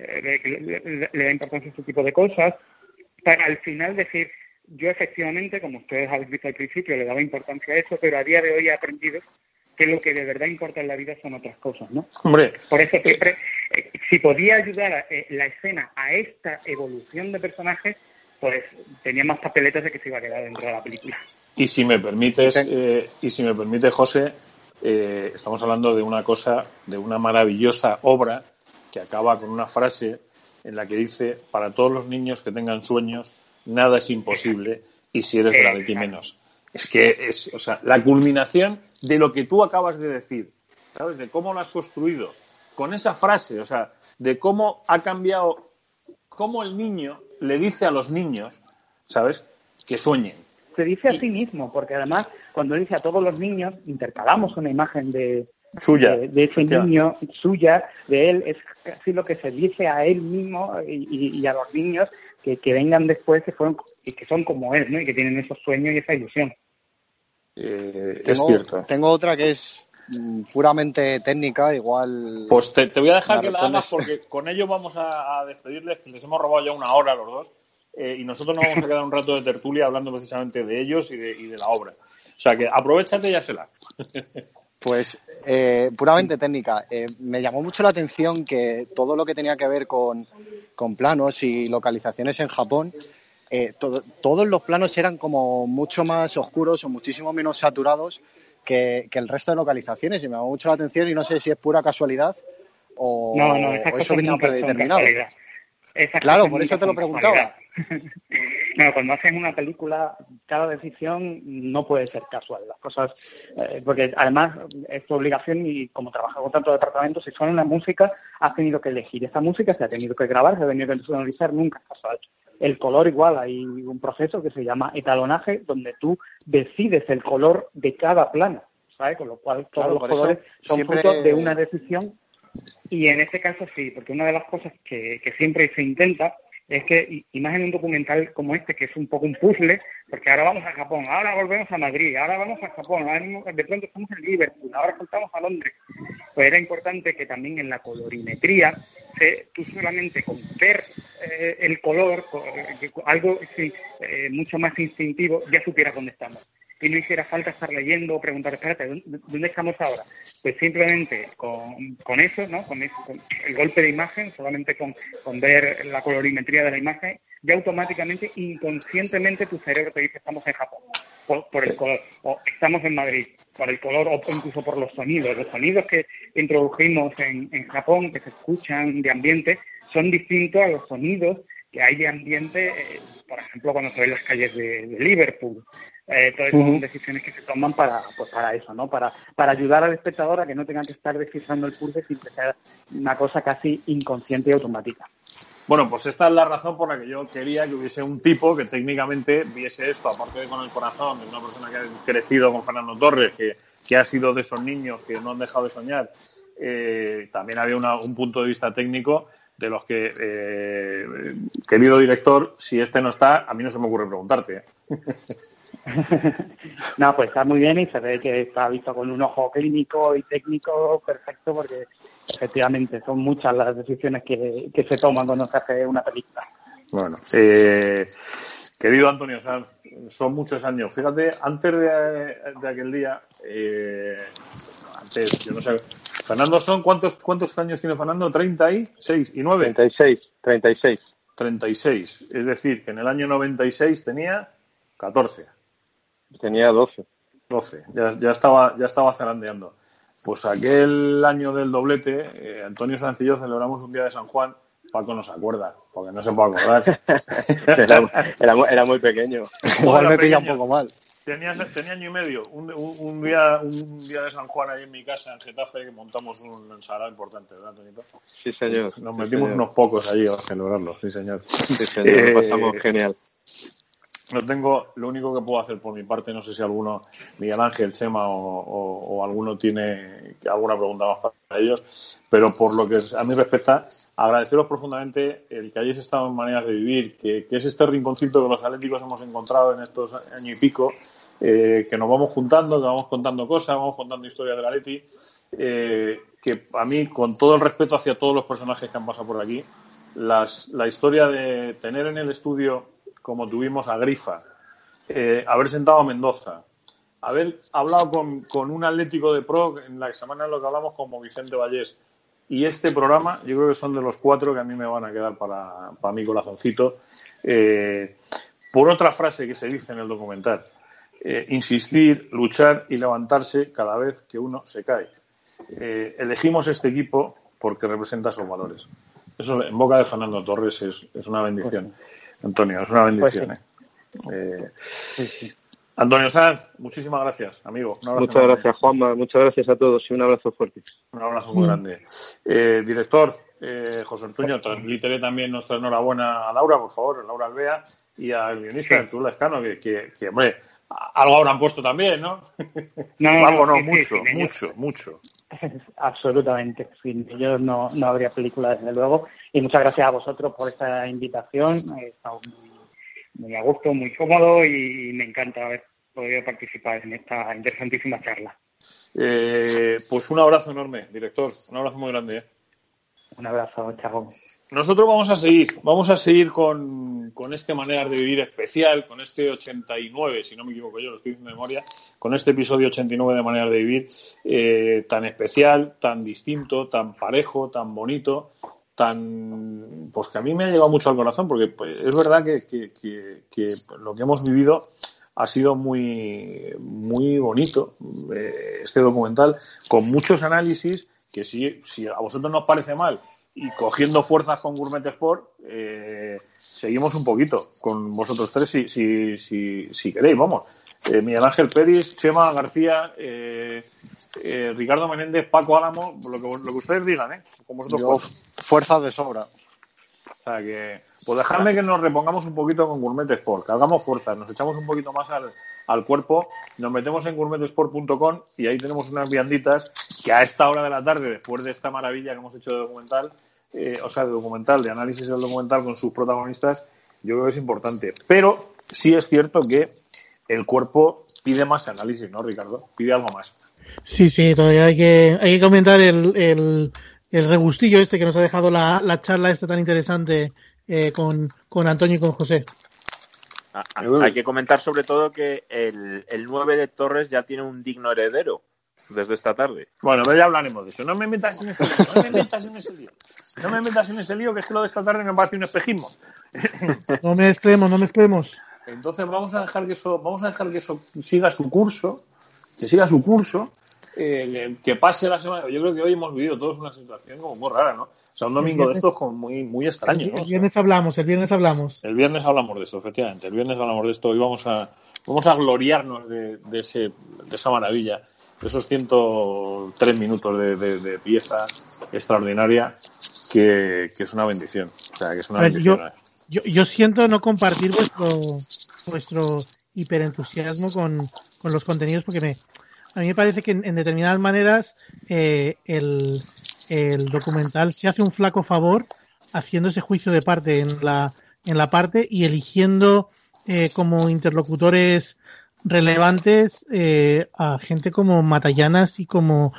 le da importancia a este tipo de cosas, para al final decir, yo efectivamente, como ustedes habéis visto al principio, le daba importancia a eso, pero a día de hoy he aprendido que lo que de verdad importa en la vida son otras cosas, ¿no? Hombre, por eso siempre, si podía ayudar la escena a esta evolución de personajes, pues tenía más papeletas de que se iba a quedar dentro de la película. Y si me permites, José, estamos hablando de una cosa, de una maravillosa obra que acaba con una frase en la que dice: para todos los niños que tengan sueños, nada es imposible, y si eres del Atleti menos. Es que es, o sea, la culminación de lo que tú acabas de decir, ¿sabes? De cómo lo has construido con esa frase, o sea, de cómo ha cambiado, cómo el niño le dice a los niños, ¿sabes?, que sueñen. Se dice a sí mismo, porque además cuando dice a todos los niños, intercalamos una imagen de ese niño, suya, de él, es casi lo que se dice a él mismo y a los niños que vengan después, que son como él, ¿no? Y que tienen esos sueños y esa ilusión. Es cierto. Tengo otra que es puramente técnica, igual... Pues te voy a dejar que la hagas porque con ello vamos a despedirles, que les hemos robado ya 1 hora a los dos, y nosotros nos vamos a quedar un rato de tertulia hablando precisamente de ellos y de la obra. O sea que aprovéchate y házela. Pues puramente técnica. Me llamó mucho la atención que todo lo que tenía que ver con planos y localizaciones en Japón, todos los planos eran como mucho más oscuros o muchísimo menos saturados que el resto de localizaciones, y me llamó mucho la atención, y no sé si es pura casualidad o eso venía predeterminado. Claro, por eso te lo preguntaba. No, cuando haces una película, cada decisión no puede ser casual. Las cosas, porque además es tu obligación, y como trabajas con tantos departamentos, si suena una música, has tenido que elegir esa música, se ha tenido que grabar, se ha tenido que sonorizar, nunca es casual. El color igual, hay un proceso que se llama etalonaje, donde tú decides el color de cada plano, ¿sabes? Con lo cual todos los colores son frutos de una decisión. Y en este caso sí, porque una de las cosas que siempre se intenta es que, y más en un documental como este, que es un poco un puzzle, porque ahora vamos a Japón, ahora volvemos a Madrid, ahora vamos a Japón, ahora de pronto estamos en Liverpool, ahora saltamos a Londres. Pues era importante que también en la colorimetría, tú solamente con ver el color, algo mucho más instintivo, ya supieras dónde estamos. Y no hiciera falta estar leyendo o preguntar, espérate, ¿dónde estamos ahora? Pues simplemente con eso, ¿no? Con el golpe de imagen, solamente con ver la colorimetría de la imagen, ya automáticamente, inconscientemente, tu cerebro te dice estamos en Japón, por el color, o estamos en Madrid, por el color, o incluso por los sonidos. Los sonidos que introdujimos en Japón, que se escuchan de ambiente, son distintos a los sonidos hay de ambiente, por ejemplo, cuando se ven las calles de Liverpool. Todas son decisiones que se toman para eso, ¿no? Para ayudar al espectador a que no tenga que estar descifrando el pulse sin que sea una cosa casi inconsciente y automática. Bueno, pues esta es la razón por la que yo quería que hubiese un tipo que técnicamente viese esto, aparte de con el corazón, de una persona que ha crecido con Fernando Torres, que ha sido de esos niños que no han dejado de soñar. También había un punto de vista técnico de los que, querido director, si este no está, a mí no se me ocurre preguntarte. No, pues está muy bien y se ve que está visto con un ojo clínico y técnico perfecto, porque efectivamente son muchas las decisiones que se toman cuando se hace una película. Bueno, querido Antonio Sanz, son muchos años. Fíjate, antes de aquel día, antes, yo no sé, Fernando ¿cuántos años tiene Fernando? ¿36 y 9? 36. Es decir, que en el año 96 tenía 14. Tenía 12. Ya estaba zarandeando. Pues aquel año del doblete, Antonio Sanz y yo celebramos un día de San Juan. Paco no se acuerda, porque no se puede acordar. era muy pequeño. Igual me pilla un poco mal. Tenía año y medio. Un día de San Juan ahí en mi casa, en Getafe, que montamos un ensalado importante, ¿verdad, Antonito? Sí, señor. Nos metimos unos pocos allí a celebrarlo, sí, señor. Sí, señor, lo pasamos genial. Lo único que puedo hacer por mi parte, no sé si alguno, Miguel Ángel, Chema o alguno tiene alguna pregunta más para ellos, pero por lo que a mí respecta, agradeceros profundamente el que hayáis estado en Maneras de Vivir, que es este rinconcito que los atléticos hemos encontrado en estos años y pico, que nos vamos juntando, que vamos contando cosas, vamos contando historias del Atleti, que a mí, con todo el respeto hacia todos los personajes que han pasado por aquí, la historia de tener en el estudio, como tuvimos a Grifa, haber sentado a Mendoza, haber hablado con un Atlético de Pro en la semana en lo que hablamos como Vicente Vallés, y este programa, yo creo que son de los 4 que a mí me van a quedar para mi corazoncito. Por otra frase que se dice en el documental, insistir, luchar y levantarse cada vez que uno se cae. Elegimos este equipo porque representa esos valores. Eso en boca de Fernando Torres es una bendición. Antonio, es una bendición. Sí. Antonio Sanz, muchísimas gracias, amigo. Muchas gracias, Juanma. Muchas gracias a todos y un abrazo fuerte. Un abrazo muy grande. Director, José Antonio, transmítele también nuestra enhorabuena a Laura, por favor, Laura Alvea, y al guionista Arturo Lescano, que hombre, algo habrán puesto también, ¿no? Mucho. Absolutamente. Sin ellos no habría película, desde luego. Y muchas gracias a vosotros por esta invitación. He estado muy a gusto, muy cómodo y me encanta haber podido participar en esta interesantísima charla. Pues un abrazo enorme, director. Un abrazo muy grande. Un abrazo, chao. Nosotros vamos a seguir con este Maneras de Vivir especial, con este 89, si no me equivoco yo, lo estoy diciendo de memoria, con este episodio 89 de Maneras de Vivir, tan especial, tan distinto, tan parejo, tan bonito, pues que a mí me ha llegado mucho al corazón, porque pues, es verdad que lo que hemos vivido ha sido muy, muy bonito, este documental, con muchos análisis que si a vosotros nos parece mal, y cogiendo fuerzas con Gourmet Sport, seguimos un poquito con vosotros tres si queréis, vamos. Miguel Ángel Pérez, Chema García, Ricardo Menéndez, Paco Álamo, lo que ustedes digan, con vosotros. Fuerzas de sobra. O sea que, pues dejadme que nos repongamos un poquito con Gourmet Sport, que hagamos fuerzas, nos echamos un poquito más al cuerpo, nos metemos en gourmetsport.com y ahí tenemos unas vianditas que a esta hora de la tarde, después de esta maravilla que hemos hecho de documental, de análisis del documental con sus protagonistas, yo creo que es importante. Pero sí es cierto que el cuerpo pide más análisis, ¿no, Ricardo? Pide algo más. Sí, todavía hay que comentar el regustillo este que nos ha dejado la charla esta tan interesante con Antonio y con José. Hay que comentar sobre todo que el 9 de Torres ya tiene un digno heredero desde esta tarde. Bueno, pero ya hablaremos de eso. No me metas en ese lío. No me metas en ese lío, que es que lo de esta tarde me parece un espejismo. No mezclemos. Entonces vamos a dejar que eso siga su curso, que pase la semana. Yo creo que hoy hemos vivido todos una situación como muy rara, ¿no? O sea, un domingo de estos como muy extraño, ¿no? El viernes hablamos. El viernes hablamos de esto, efectivamente. El viernes hablamos de esto. Hoy vamos a gloriarnos de esa maravilla, de esos 103 minutos de pieza extraordinaria que es una bendición. O sea, que es una bendición. Yo siento no compartir vuestro hiperentusiasmo con los contenidos, porque a mí me parece que en determinadas maneras el documental se hace un flaco favor haciendo ese juicio de parte en la parte y eligiendo como interlocutores relevantes a gente como Matallanas y como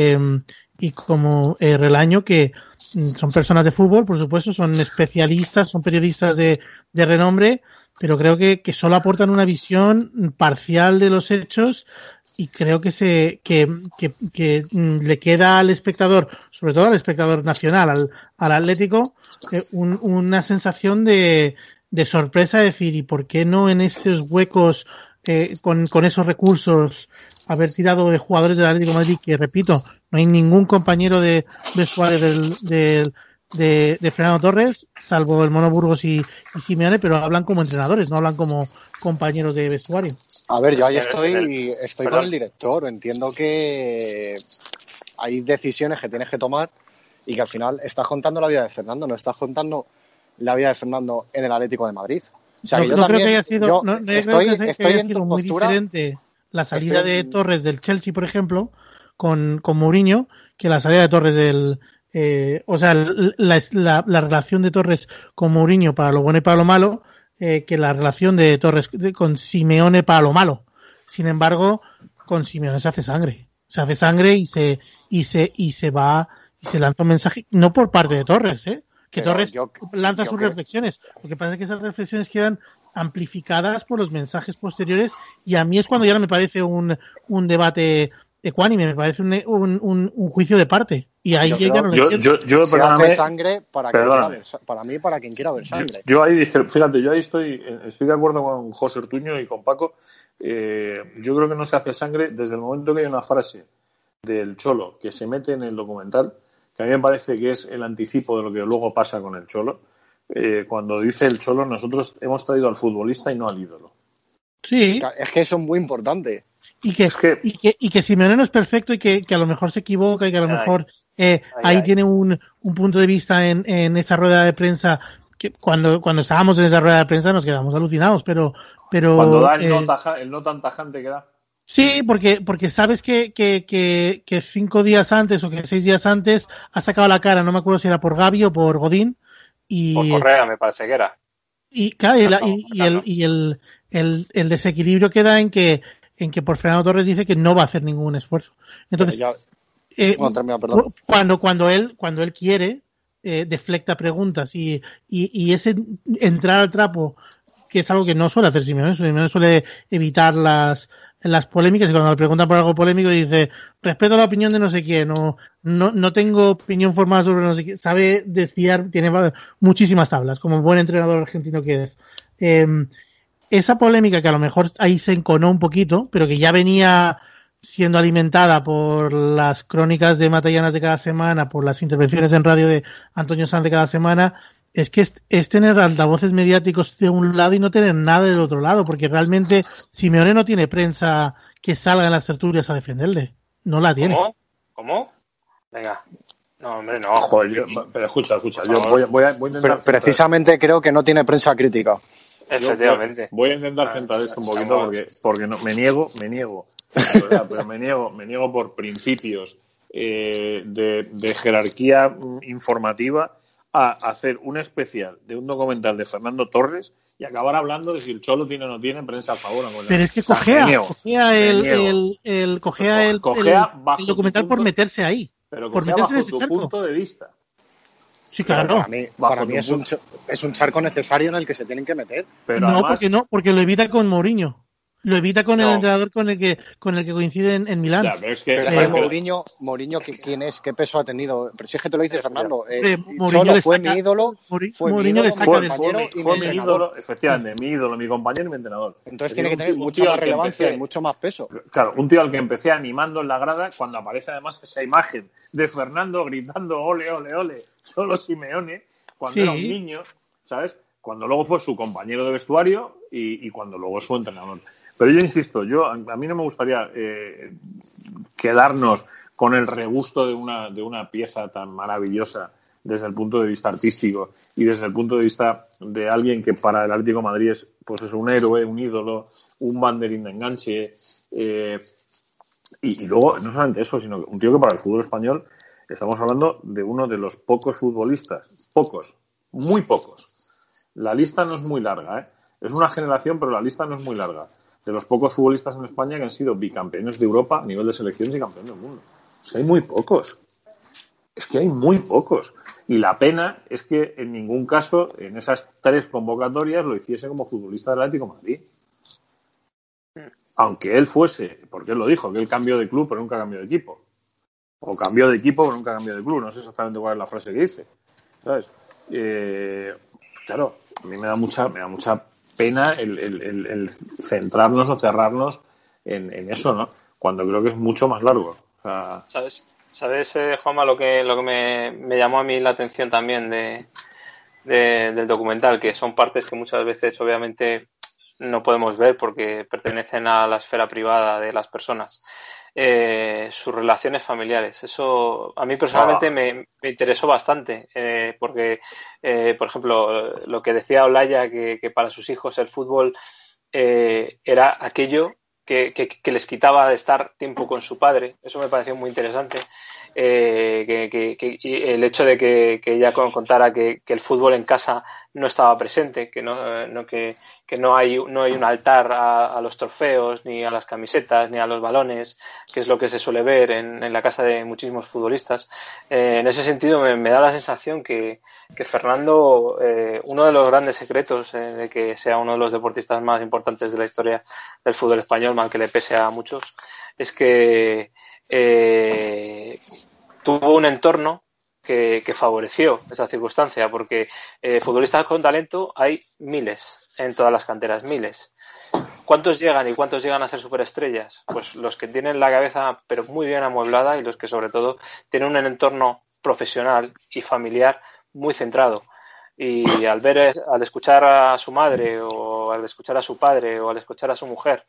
Relaño, que son personas de fútbol, por supuesto, son especialistas, son periodistas de renombre, pero creo que solo aportan una visión parcial de los hechos y creo que le queda al espectador, sobre todo al espectador nacional, al Atlético, una sensación de sorpresa, de decir, ¿y por qué no en esos huecos, con esos recursos, haber tirado de jugadores del Atlético de Madrid, que repito, no hay ningún compañero de vestuario de Fernando Torres, salvo el Mono Burgos y Simeone, pero hablan como entrenadores, no hablan como compañeros de vestuario. A ver, yo ahí estoy con el director. Entiendo que hay decisiones que tienes que tomar y que al final estás contando la vida de Fernando, no estás contando la vida de Fernando en el Atlético de Madrid. O sea, no creo que haya sido, haya sido muy diferente la salida de Torres del Chelsea, por ejemplo, con Mourinho, que la salida de Torres del... o sea, la relación de Torres con Mourinho para lo bueno y para lo malo, que la relación de Torres con Simeone para lo malo. Sin embargo, con Simeone se hace sangre y se va y se lanza un mensaje, no por parte de Torres, que pero Torres lanza sus reflexiones. Lo que pasa es que esas reflexiones quedan amplificadas por los mensajes posteriores y a mí es cuando ya no me parece un debate ecuánime, me parece un juicio de parte. Y ahí ya no lo entiendo. Se hace sangre para mí, para quien quiera ver sangre. Yo ahí estoy de acuerdo con José Ortuño y con Paco. Yo creo que no se hace sangre desde el momento que hay una frase del Cholo que se mete en el documental, que a mí me parece que es el anticipo de lo que luego pasa con el Cholo. Cuando dice el Cholo, nosotros hemos traído al futbolista y no al ídolo. Sí. Es que eso es muy importante. Y que Simeone no es perfecto y que a lo mejor se equivoca y que a lo mejor ahí tiene un punto de vista en esa rueda de prensa, que cuando estábamos en esa rueda de prensa nos quedamos alucinados, pero cuando da el no tan tajante que da. Sí, porque sabes que 5 días antes o que 6 días antes ha sacado la cara, no me acuerdo si era por Gavi o por Godín. Y, por Correa me parece que era. Y claro, el desequilibrio queda en que por Fernando Torres dice que no va a hacer ningún esfuerzo. Entonces, cuando él quiere, deflecta preguntas y ese entrar al trapo, que es algo que no suele hacer Simeone suele evitar las polémicas, y cuando le preguntan por algo polémico dice, respeto la opinión de no sé quién, no tengo opinión formada sobre no sé quién, sabe desviar, tiene muchísimas tablas, como buen entrenador argentino que es. Esa polémica que a lo mejor ahí se enconó un poquito, pero que ya venía siendo alimentada por las crónicas de Matallanas de cada semana, por las intervenciones en radio de Antonio Sanz de cada semana, es que es tener altavoces mediáticos de un lado y no tener nada del otro lado, porque realmente Simeone no tiene prensa que salga en las tertulias a defenderle. No la tiene. ¿Cómo? Venga. No, hombre, no. Joder, pero escucha. Yo voy a intentar... Precisamente creo que no tiene prensa crítica. Efectivamente. Voy a intentar centrar esto un poquito porque no, me niego, la verdad, pero me niego por principios de jerarquía informativa a hacer un especial de un documental de Fernando Torres y acabar hablando de si el Cholo tiene o no tiene prensa a favor. Pero es que cogea el documental por meterse ahí. Pero por meterse en ese tu punto de vista. Sí, claro. Para mí es un charco necesario en el que se tienen que meter. Pero no, además, porque lo evita con Mourinho. Lo evita con el No. entrenador con el que coincide en Milán. Ya, pero es que, Pero Mourinho, ¿quién es? ¿Qué peso ha tenido? Pero si es que te lo dice Fernando. Mourinho Cholo le fue saca- mi ídolo, Mourinho le saca de- compañero y mi fue mi entrenador. ídolo, efectivamente, mi ídolo, mi compañero y mi entrenador. Entonces Es tiene que decir, tener un mucha tío más al que relevancia empecé- y mucho más peso. Claro, un tío al que empecé animando en la grada, cuando aparece además esa imagen de Fernando gritando ole, ole, ole, solo Simeone, cuando era un niño, ¿sabes? Cuando luego fue su compañero de vestuario y cuando luego su entrenador. Pero yo insisto, a mí no me gustaría quedarnos con el regusto de una pieza tan maravillosa desde el punto de vista artístico y desde el punto de vista de alguien que para el Atlético de Madrid es, pues es un héroe, un ídolo, un banderín de enganche, y luego no solamente eso, sino un tío que para el fútbol español estamos hablando de uno de los pocos futbolistas, muy pocos. La lista no es muy larga, ¿eh? Es una generación, pero la lista no es muy larga. De los pocos futbolistas en España que han sido bicampeones de Europa a nivel de selecciones y campeones del mundo. Es que hay muy pocos. Y la pena es que en ningún caso, en esas 3 convocatorias, lo hiciese como futbolista del Atlético de Madrid. Aunque él fuese, porque él lo dijo, que él cambió de club pero nunca cambió de equipo. O cambió de equipo pero nunca cambió de club. No sé exactamente cuál es la frase que dice. ¿Sabes? Claro, a mí me da mucha pena el centrarnos o cerrarnos en eso, ¿no? Cuando creo que es mucho más largo. O sea... ¿Sabes, Juanma, lo que me llamó a mí la atención también del documental? Que son partes que muchas veces obviamente no podemos ver porque pertenecen a la esfera privada de las personas. Sus relaciones familiares. Eso a mí personalmente me interesó bastante porque, por ejemplo, lo que decía Olaya, que para sus hijos el fútbol era aquello que les quitaba de estar tiempo con su padre. Eso me pareció muy interesante. Y el hecho de que ella contara que el fútbol en casa no estaba presente, que no hay un altar a los trofeos, ni a las camisetas, ni a los balones, que es lo que se suele ver en la casa de muchísimos futbolistas. En ese sentido me da la sensación que Fernando, uno de los grandes secretos de que sea uno de los deportistas más importantes de la historia del fútbol español, mal que le pese a muchos, es que tuvo un entorno que favoreció esa circunstancia, porque futbolistas con talento hay miles en todas las canteras, miles. ¿Cuántos llegan y cuántos llegan a ser superestrellas? Pues los que tienen la cabeza pero muy bien amueblada y los que sobre todo tienen un entorno profesional y familiar muy centrado. Y al escuchar a su madre o al escuchar a su padre o al escuchar a su mujer,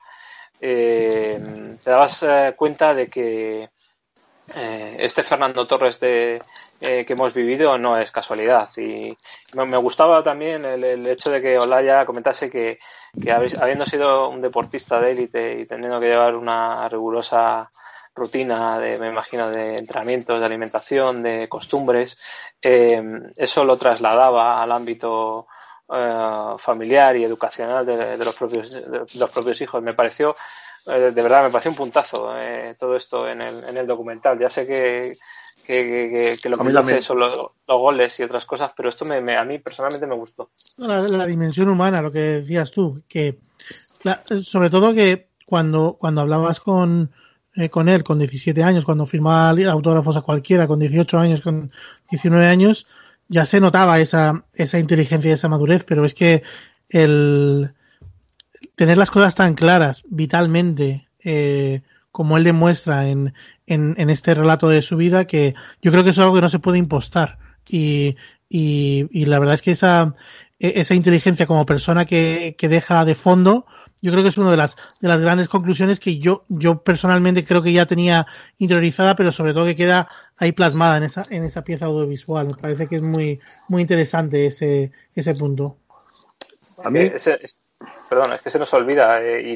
te dabas cuenta de que este Fernando Torres que hemos vivido no es casualidad. Y me gustaba también el hecho de que Olaya comentase que habiendo sido un deportista de élite y teniendo que llevar una rigurosa rutina me imagino, de entrenamientos, de alimentación, de costumbres, eso lo trasladaba al ámbito familiar y educacional de los propios hijos. Me pareció, de verdad, me pareció un puntazo todo esto en el documental. Ya sé que lo que dice son los goles y otras cosas, pero esto a mí personalmente me gustó. La dimensión humana, lo que decías tú, que sobre todo que cuando hablabas con él con 17 años, cuando firmaba autógrafos a cualquiera, con 18 años, con 19 años, ya se notaba esa inteligencia y esa madurez, pero es que el tener las cosas tan claras, vitalmente, como él demuestra en este relato de su vida, que yo creo que eso es algo que no se puede impostar. Y la verdad es que esa inteligencia como persona que deja de fondo, yo creo que es una de las grandes conclusiones que yo personalmente creo que ya tenía interiorizada, pero sobre todo que queda ahí plasmada en esa pieza audiovisual. Me parece que es muy, muy interesante ese punto. A mí perdón, es que se nos olvida y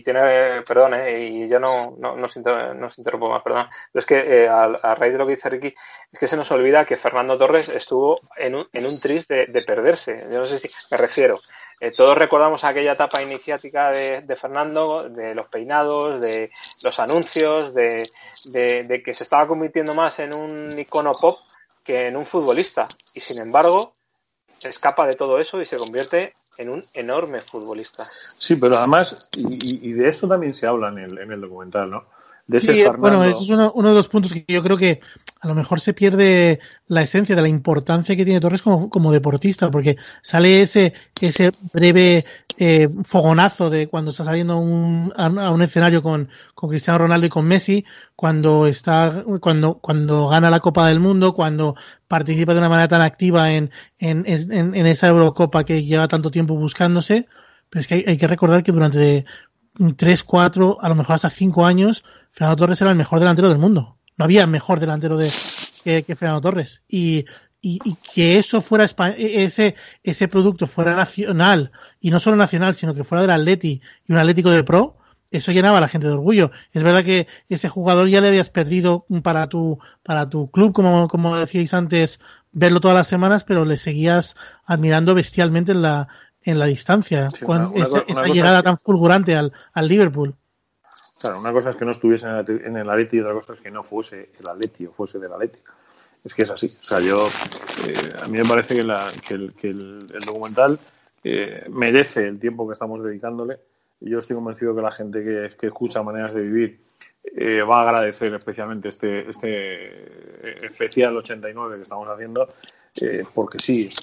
y ya no os interrumpo más, perdón. Pero es que a raíz de lo que dice Ricky, es que se nos olvida que Fernando Torres estuvo en un tris de perderse. Yo no sé si me refiero. Todos recordamos aquella etapa iniciática de Fernando, de los peinados, de los anuncios, de que se estaba convirtiendo más en un icono pop que en un futbolista. Y sin embargo, escapa de todo eso y se convierte en un enorme futbolista. Sí, pero además, y de esto también se habla en el documental, ¿no? De ese Sí, Fernando... bueno, eso es uno de los puntos que yo creo que a lo mejor se pierde la esencia de la importancia que tiene Torres como deportista, porque sale ese breve fogonazo de cuando está saliendo a un escenario con Cristiano Ronaldo y con Messi, cuando gana la Copa del Mundo, cuando participa de una manera tan activa en esa Eurocopa que lleva tanto tiempo buscándose, pero es que hay que recordar que durante 3, 4, a lo mejor hasta 5 años, Fernando Torres era el mejor delantero del mundo. No había mejor delantero que Fernando Torres. Y que eso fuera ese producto fuera nacional, y no solo nacional, sino que fuera del Atleti y un Atlético de Pro, eso llenaba a la gente de orgullo. Es verdad que ese jugador ya le habías perdido para tu club, como decíais antes, verlo todas las semanas, pero le seguías admirando bestialmente en la distancia, sí, esa llegada tan fulgurante al Liverpool. Claro, una cosa es que no estuviese en el Atleti y otra cosa es que no fuese el Atleti o fuese del Atleti. Es que es así. O sea, a mí me parece que el documental merece el tiempo que estamos dedicándole. Yo estoy convencido que la gente que escucha Maneras de Vivir va a agradecer especialmente este especial 89 que estamos haciendo, porque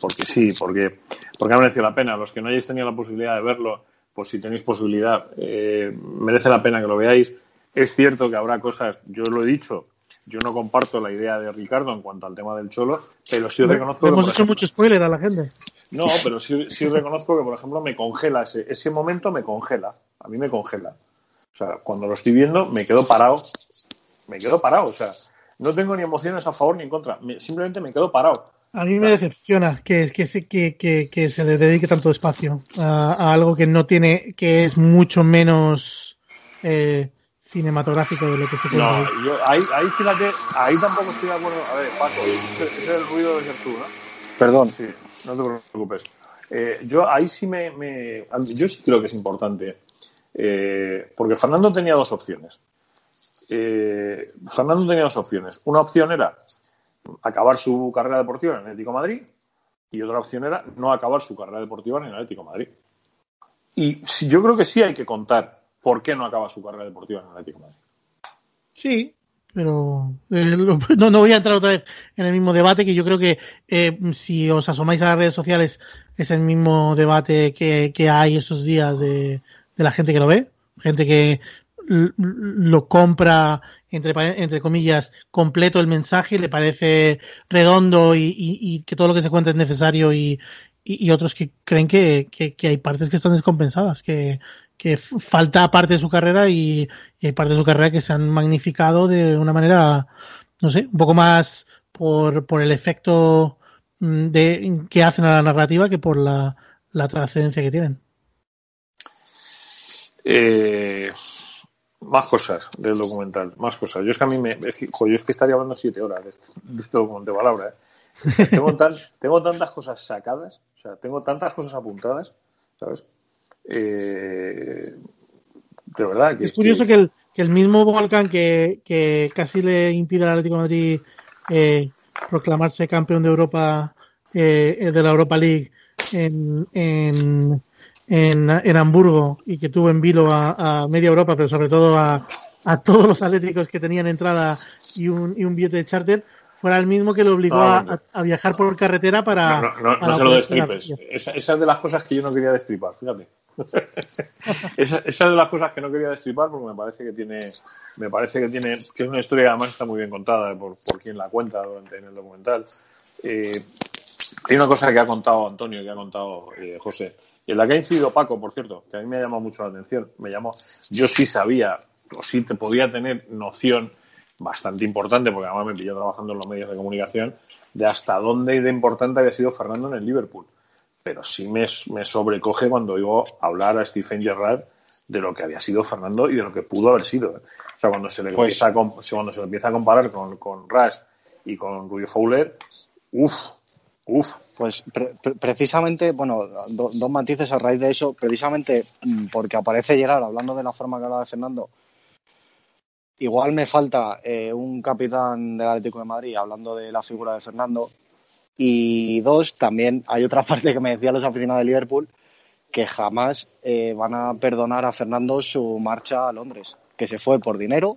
ha merecido la pena. Los que no hayáis tenido la posibilidad de verlo, pues si tenéis posibilidad, merece la pena que lo veáis. Es cierto que habrá cosas, yo lo he dicho, yo no comparto la idea de Ricardo en cuanto al tema del Cholo, pero sí reconozco que... Hemos hecho mucho spoiler a la gente. No, pero sí reconozco que, por ejemplo, me congela ese momento, me congela. A mí me congela. O sea, cuando lo estoy viendo, me quedo parado. O sea, no tengo ni emociones a favor ni en contra. Simplemente me quedo parado. A mí me decepciona que se le dedique tanto espacio a algo que no tiene, que es mucho menos cinematográfico de lo que se puede ver. No, yo ahí fíjate, ahí tampoco estoy de acuerdo. A ver, Paco, ese es el ruido de ser tú, ¿no? Perdón. Sí, no te preocupes. Yo ahí sí yo sí creo que es importante, porque Fernando tenía dos opciones. Una opción era acabar su carrera deportiva en el Atlético de Madrid y otra opción era no acabar su carrera deportiva en el Atlético de Madrid. Y yo creo que sí hay que contar por qué no acaba su carrera deportiva en el Atlético de Madrid. Sí, pero no voy a entrar otra vez en el mismo debate, que yo creo que si os asomáis a las redes sociales es el mismo debate que hay esos días de la gente que lo ve, gente que lo compra, entre comillas, completo el mensaje, le parece redondo y que todo lo que se cuenta es necesario, y otros que creen que hay partes que están descompensadas, que falta parte de su carrera y hay partes de su carrera que se han magnificado de una manera, no sé, un poco más por el efecto que hacen a la narrativa que por la trascendencia que tienen. Más cosas del documental, más cosas. Yo es que a mí yo es que estaría hablando 7 horas de este documental de palabra. Tengo tantas cosas sacadas, o sea, tengo tantas cosas apuntadas, ¿sabes? De verdad que es curioso que el mismo volcán que casi le impide al Atlético de Madrid proclamarse campeón de Europa, de la Europa League en Hamburgo, y que tuvo en vilo a media Europa, pero sobre todo a todos los atléticos que tenían entrada y un billete de charter, fuera el mismo que le obligó a viajar por carretera para... No se lo destripes. Esa es de las cosas que yo no quería destripar, fíjate. Esa es de las cosas que no quería destripar, porque me parece que es una historia que además está muy bien contada por quien la cuenta en el documental. Hay una cosa que ha contado Antonio, que ha contado José, y en la que ha incidido Paco, por cierto, que a mí me ha llamado mucho la atención. Yo sí sabía, o sí te podía tener noción bastante importante, porque además me pilló trabajando en los medios de comunicación, de hasta dónde de importante había sido Fernando en el Liverpool. Pero sí me sobrecoge cuando oigo hablar a Steven Gerrard de lo que había sido Fernando y de lo que pudo haber sido. O sea, cuando se le empieza a comparar con Rush y con Rudy Fowler, Pues precisamente, bueno, dos matices a raíz de eso, precisamente porque aparece Gerrard hablando de la forma que hablaba de Fernando. Igual me falta un capitán del Atlético de Madrid hablando de la figura de Fernando, Y dos, también hay otra parte que me decían los aficionados de Liverpool, que jamás van a perdonar a Fernando su marcha a Londres, que se fue por dinero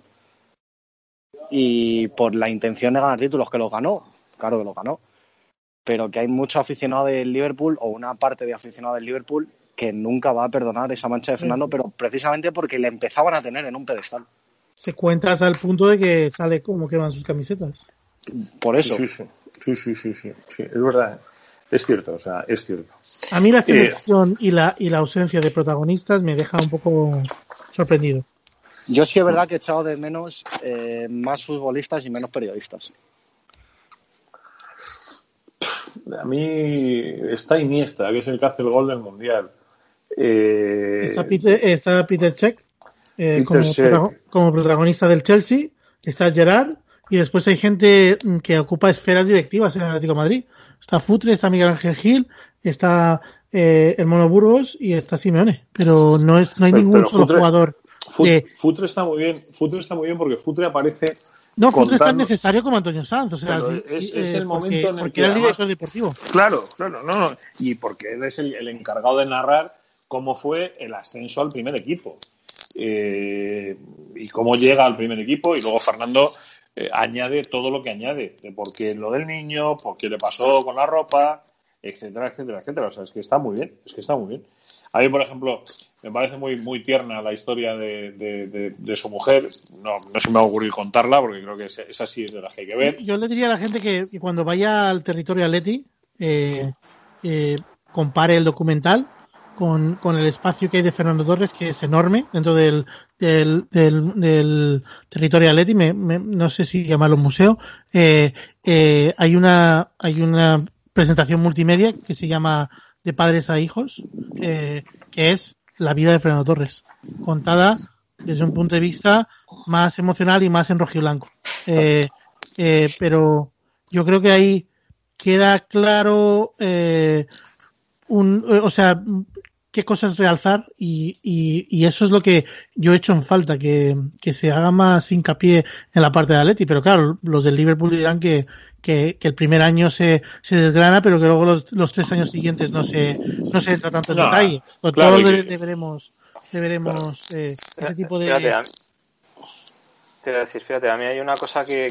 y por la intención de ganar títulos, que los ganó, claro que los ganó, pero que hay muchos aficionados del Liverpool, o una parte de aficionados del Liverpool, que nunca va a perdonar esa mancha de Fernando, pero precisamente porque le empezaban a tener en un pedestal. Se cuenta hasta el punto de que sale como queman sus camisetas. Por eso. Sí, es verdad. Es cierto, o sea, es cierto. A mí la selección y la ausencia de protagonistas me deja un poco sorprendido. Yo sí es verdad que he echado de menos más futbolistas y menos periodistas. A mí está Iniesta, que es el que hace el gol del Mundial. Está Peter Cech, como protagonista del Chelsea. Está Gerrard. Y después hay gente que ocupa esferas directivas en el Atlético de Madrid. Está Futre, está Miguel Ángel Gil, está el Mono Burgos y está Simeone. Pero no hay ningún solo jugador. Futre está muy bien. Futre está muy bien porque Futre aparece. No, Futre es tan necesario como Antonio Sanz. O sea, es el momento en el porque era el director deportivo. Claro, no. Y porque él es el encargado de narrar cómo fue el ascenso al primer equipo. Y cómo llega al primer equipo. Y luego Fernando añade todo lo que añade. De por qué lo del niño, por qué le pasó con la ropa, etcétera. O sea, es que está muy bien. A mí, por ejemplo, me parece muy tierna la historia de su mujer. No se me va a ocurrir contarla porque creo que esa sí es de las que hay que ver. Yo le diría a la gente que cuando vaya al territorio Atleti compare el documental con el espacio que hay de Fernando Torres, que es enorme dentro del territorio Atleti. No sé si llamarlo museo. Hay una presentación multimedia que se llama De padres a hijos, que es la vida de Fernando Torres, contada desde un punto de vista más emocional y más en rojiblanco. Pero yo creo que ahí queda claro o sea, qué cosas realzar y eso es lo que yo he hecho en falta, que se haga más hincapié en la parte de Atleti, pero claro, los del Liverpool dirán que el primer año se desgrana, pero que luego los 3 años siguientes no se entra tanto en detalle. Claro, todos deberemos ese tipo de... Te voy a decir, fíjate, a mí hay una cosa que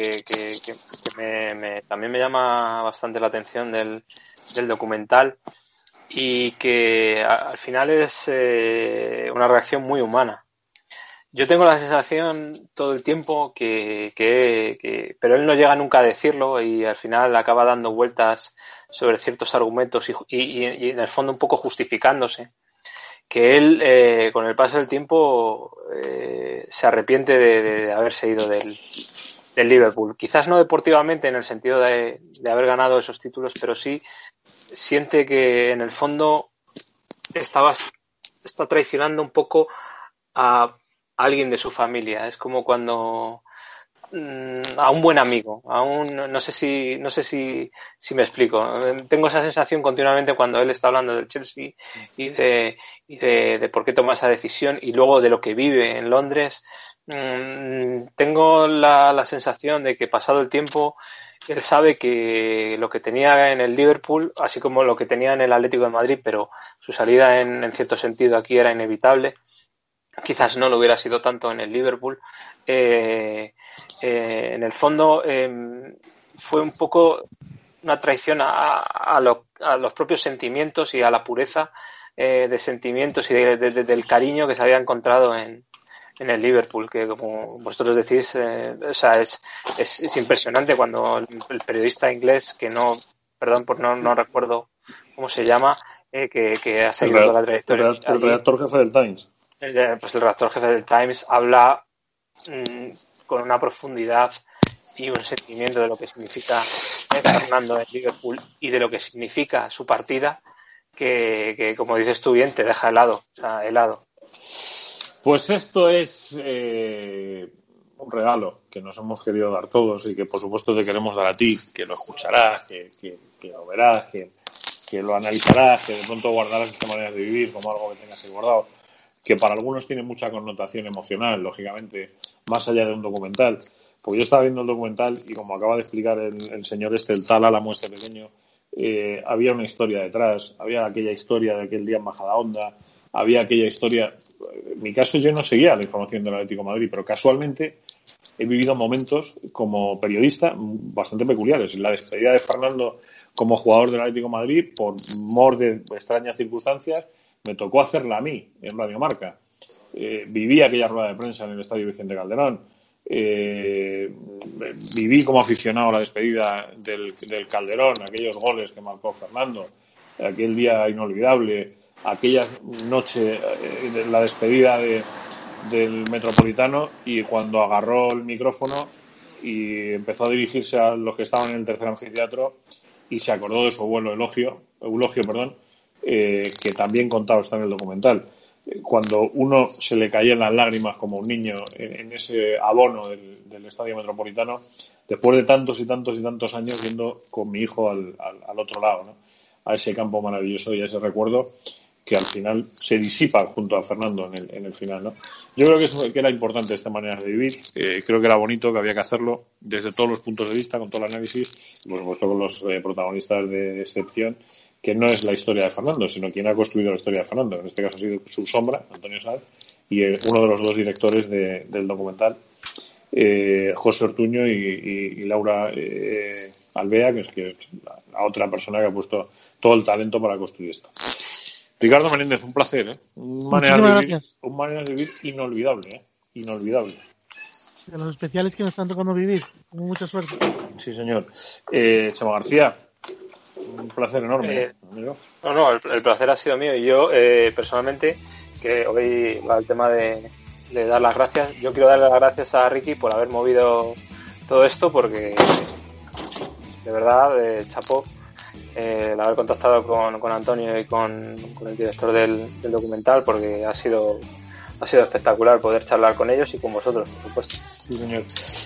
también me llama bastante la atención del documental, y que al final es una reacción muy humana. Yo tengo la sensación todo el tiempo pero él no llega nunca a decirlo y al final acaba dando vueltas sobre ciertos argumentos y en el fondo un poco justificándose, que él con el paso del tiempo se arrepiente de haberse ido del Liverpool. Quizás no deportivamente en el sentido de haber ganado esos títulos, pero sí siente que en el fondo está traicionando un poco a alguien de su familia. Es como cuando a un buen amigo, no sé si me explico. Tengo esa sensación continuamente cuando él está hablando del Chelsea y de por qué toma esa decisión y luego de lo que vive en Londres. Tengo la sensación de que pasado el tiempo él sabe que lo que tenía en el Liverpool, así como lo que tenía en el Atlético de Madrid, pero su salida en cierto sentido aquí era inevitable. Quizás no lo hubiera sido tanto en el Liverpool. En el fondo fue un poco una traición a los propios sentimientos y a la pureza de sentimientos y del cariño que se había encontrado en el Liverpool, que como vosotros decís, o sea, es impresionante cuando el periodista inglés, que no recuerdo cómo se llama, que ha seguido toda la trayectoria. El redactor jefe del Times. Pues el redactor jefe del Times habla con una profundidad y un sentimiento de lo que significa Fernando en Liverpool y de lo que significa su partida, que como dices tú bien, te deja helado. Pues esto es un regalo que nos hemos querido dar todos y que por supuesto te queremos dar a ti, que lo escucharás, que lo verás, que lo analizarás, que de pronto guardarás esta manera de vivir como algo que tengas ahí guardado. que para algunos tiene mucha connotación emocional, lógicamente, más allá de un documental. Porque yo estaba viendo el documental y, como acaba de explicar el señor el tal Álamo pequeño, había una historia detrás, había aquella historia de aquel día en Majadahonda, había aquella historia. En mi caso, yo no seguía la información del Atlético de Madrid, pero casualmente he vivido momentos como periodista bastante peculiares. En la despedida de Fernando como jugador del Atlético de Madrid, por mor de extrañas circunstancias, me tocó hacerla a mí en Radio Marca. Viví aquella rueda de prensa en el Estadio Vicente Calderón. Viví como aficionado a la despedida del Calderón, aquellos goles que marcó Fernando, aquel día inolvidable, aquella noche de la despedida del Metropolitano, y cuando agarró el micrófono y empezó a dirigirse a los que estaban en el tercer anfiteatro y se acordó de su abuelo Eulogio, que también contado está en el documental. Cuando uno se le caían las lágrimas como un niño en ese abono del Estadio Metropolitano, después de tantos y tantos y tantos años yendo con mi hijo al otro lado, ¿no? A ese campo maravilloso y a ese recuerdo que al final se disipa junto a Fernando en el final, ¿no? Yo creo que era importante esta manera de vivir, creo que era bonito, que había que hacerlo desde todos los puntos de vista, con todo el análisis, y por supuesto con los protagonistas de excepción, que no es la historia de Fernando, sino quien ha construido la historia de Fernando. En este caso ha sido su sombra, Antonio Sáez, y uno de los dos directores del documental, José Ortuño y Laura Alvea, que es la otra persona que ha puesto todo el talento para construir esto. Ricardo Menéndez, un placer, ¿eh? Un manera de vivir inolvidable, ¿eh? Inolvidable. De los especiales que nos están tocando vivir. Con mucha suerte. Sí, señor. Chema García, un placer enorme, amigo. No, el placer ha sido mío. Y yo, personalmente, que hoy va el tema de dar las gracias. Yo quiero darle las gracias a Ricky por haber movido todo esto, porque de verdad, chapó. El haber contactado con Antonio y con el director del documental, porque ha sido espectacular poder charlar con ellos y con vosotros, por supuesto. Sí, señor.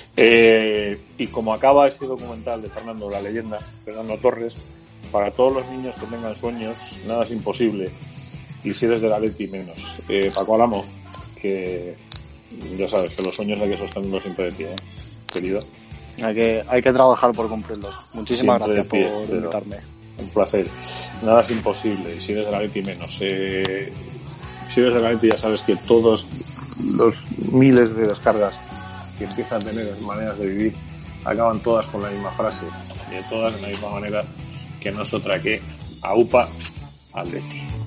Y como acaba este documental de Fernando, la leyenda, Fernando Torres, para todos los niños que tengan sueños, nada es imposible, y si eres de la Atleti menos. Paco Álamo, que ya sabes que los sueños hay que sostenerlos siempre de pie, querido. Hay que trabajar por cumplirlos. Muchísimas gracias por invitarme. Un placer. Nada es imposible, y si eres de la Atleti menos. Si eres de la Atleti, ya sabes que todos los miles de descargas que empiezan a tener maneras de vivir acaban todas con la misma frase, y todas de la misma manera, que no es otra que AUPA Atleti.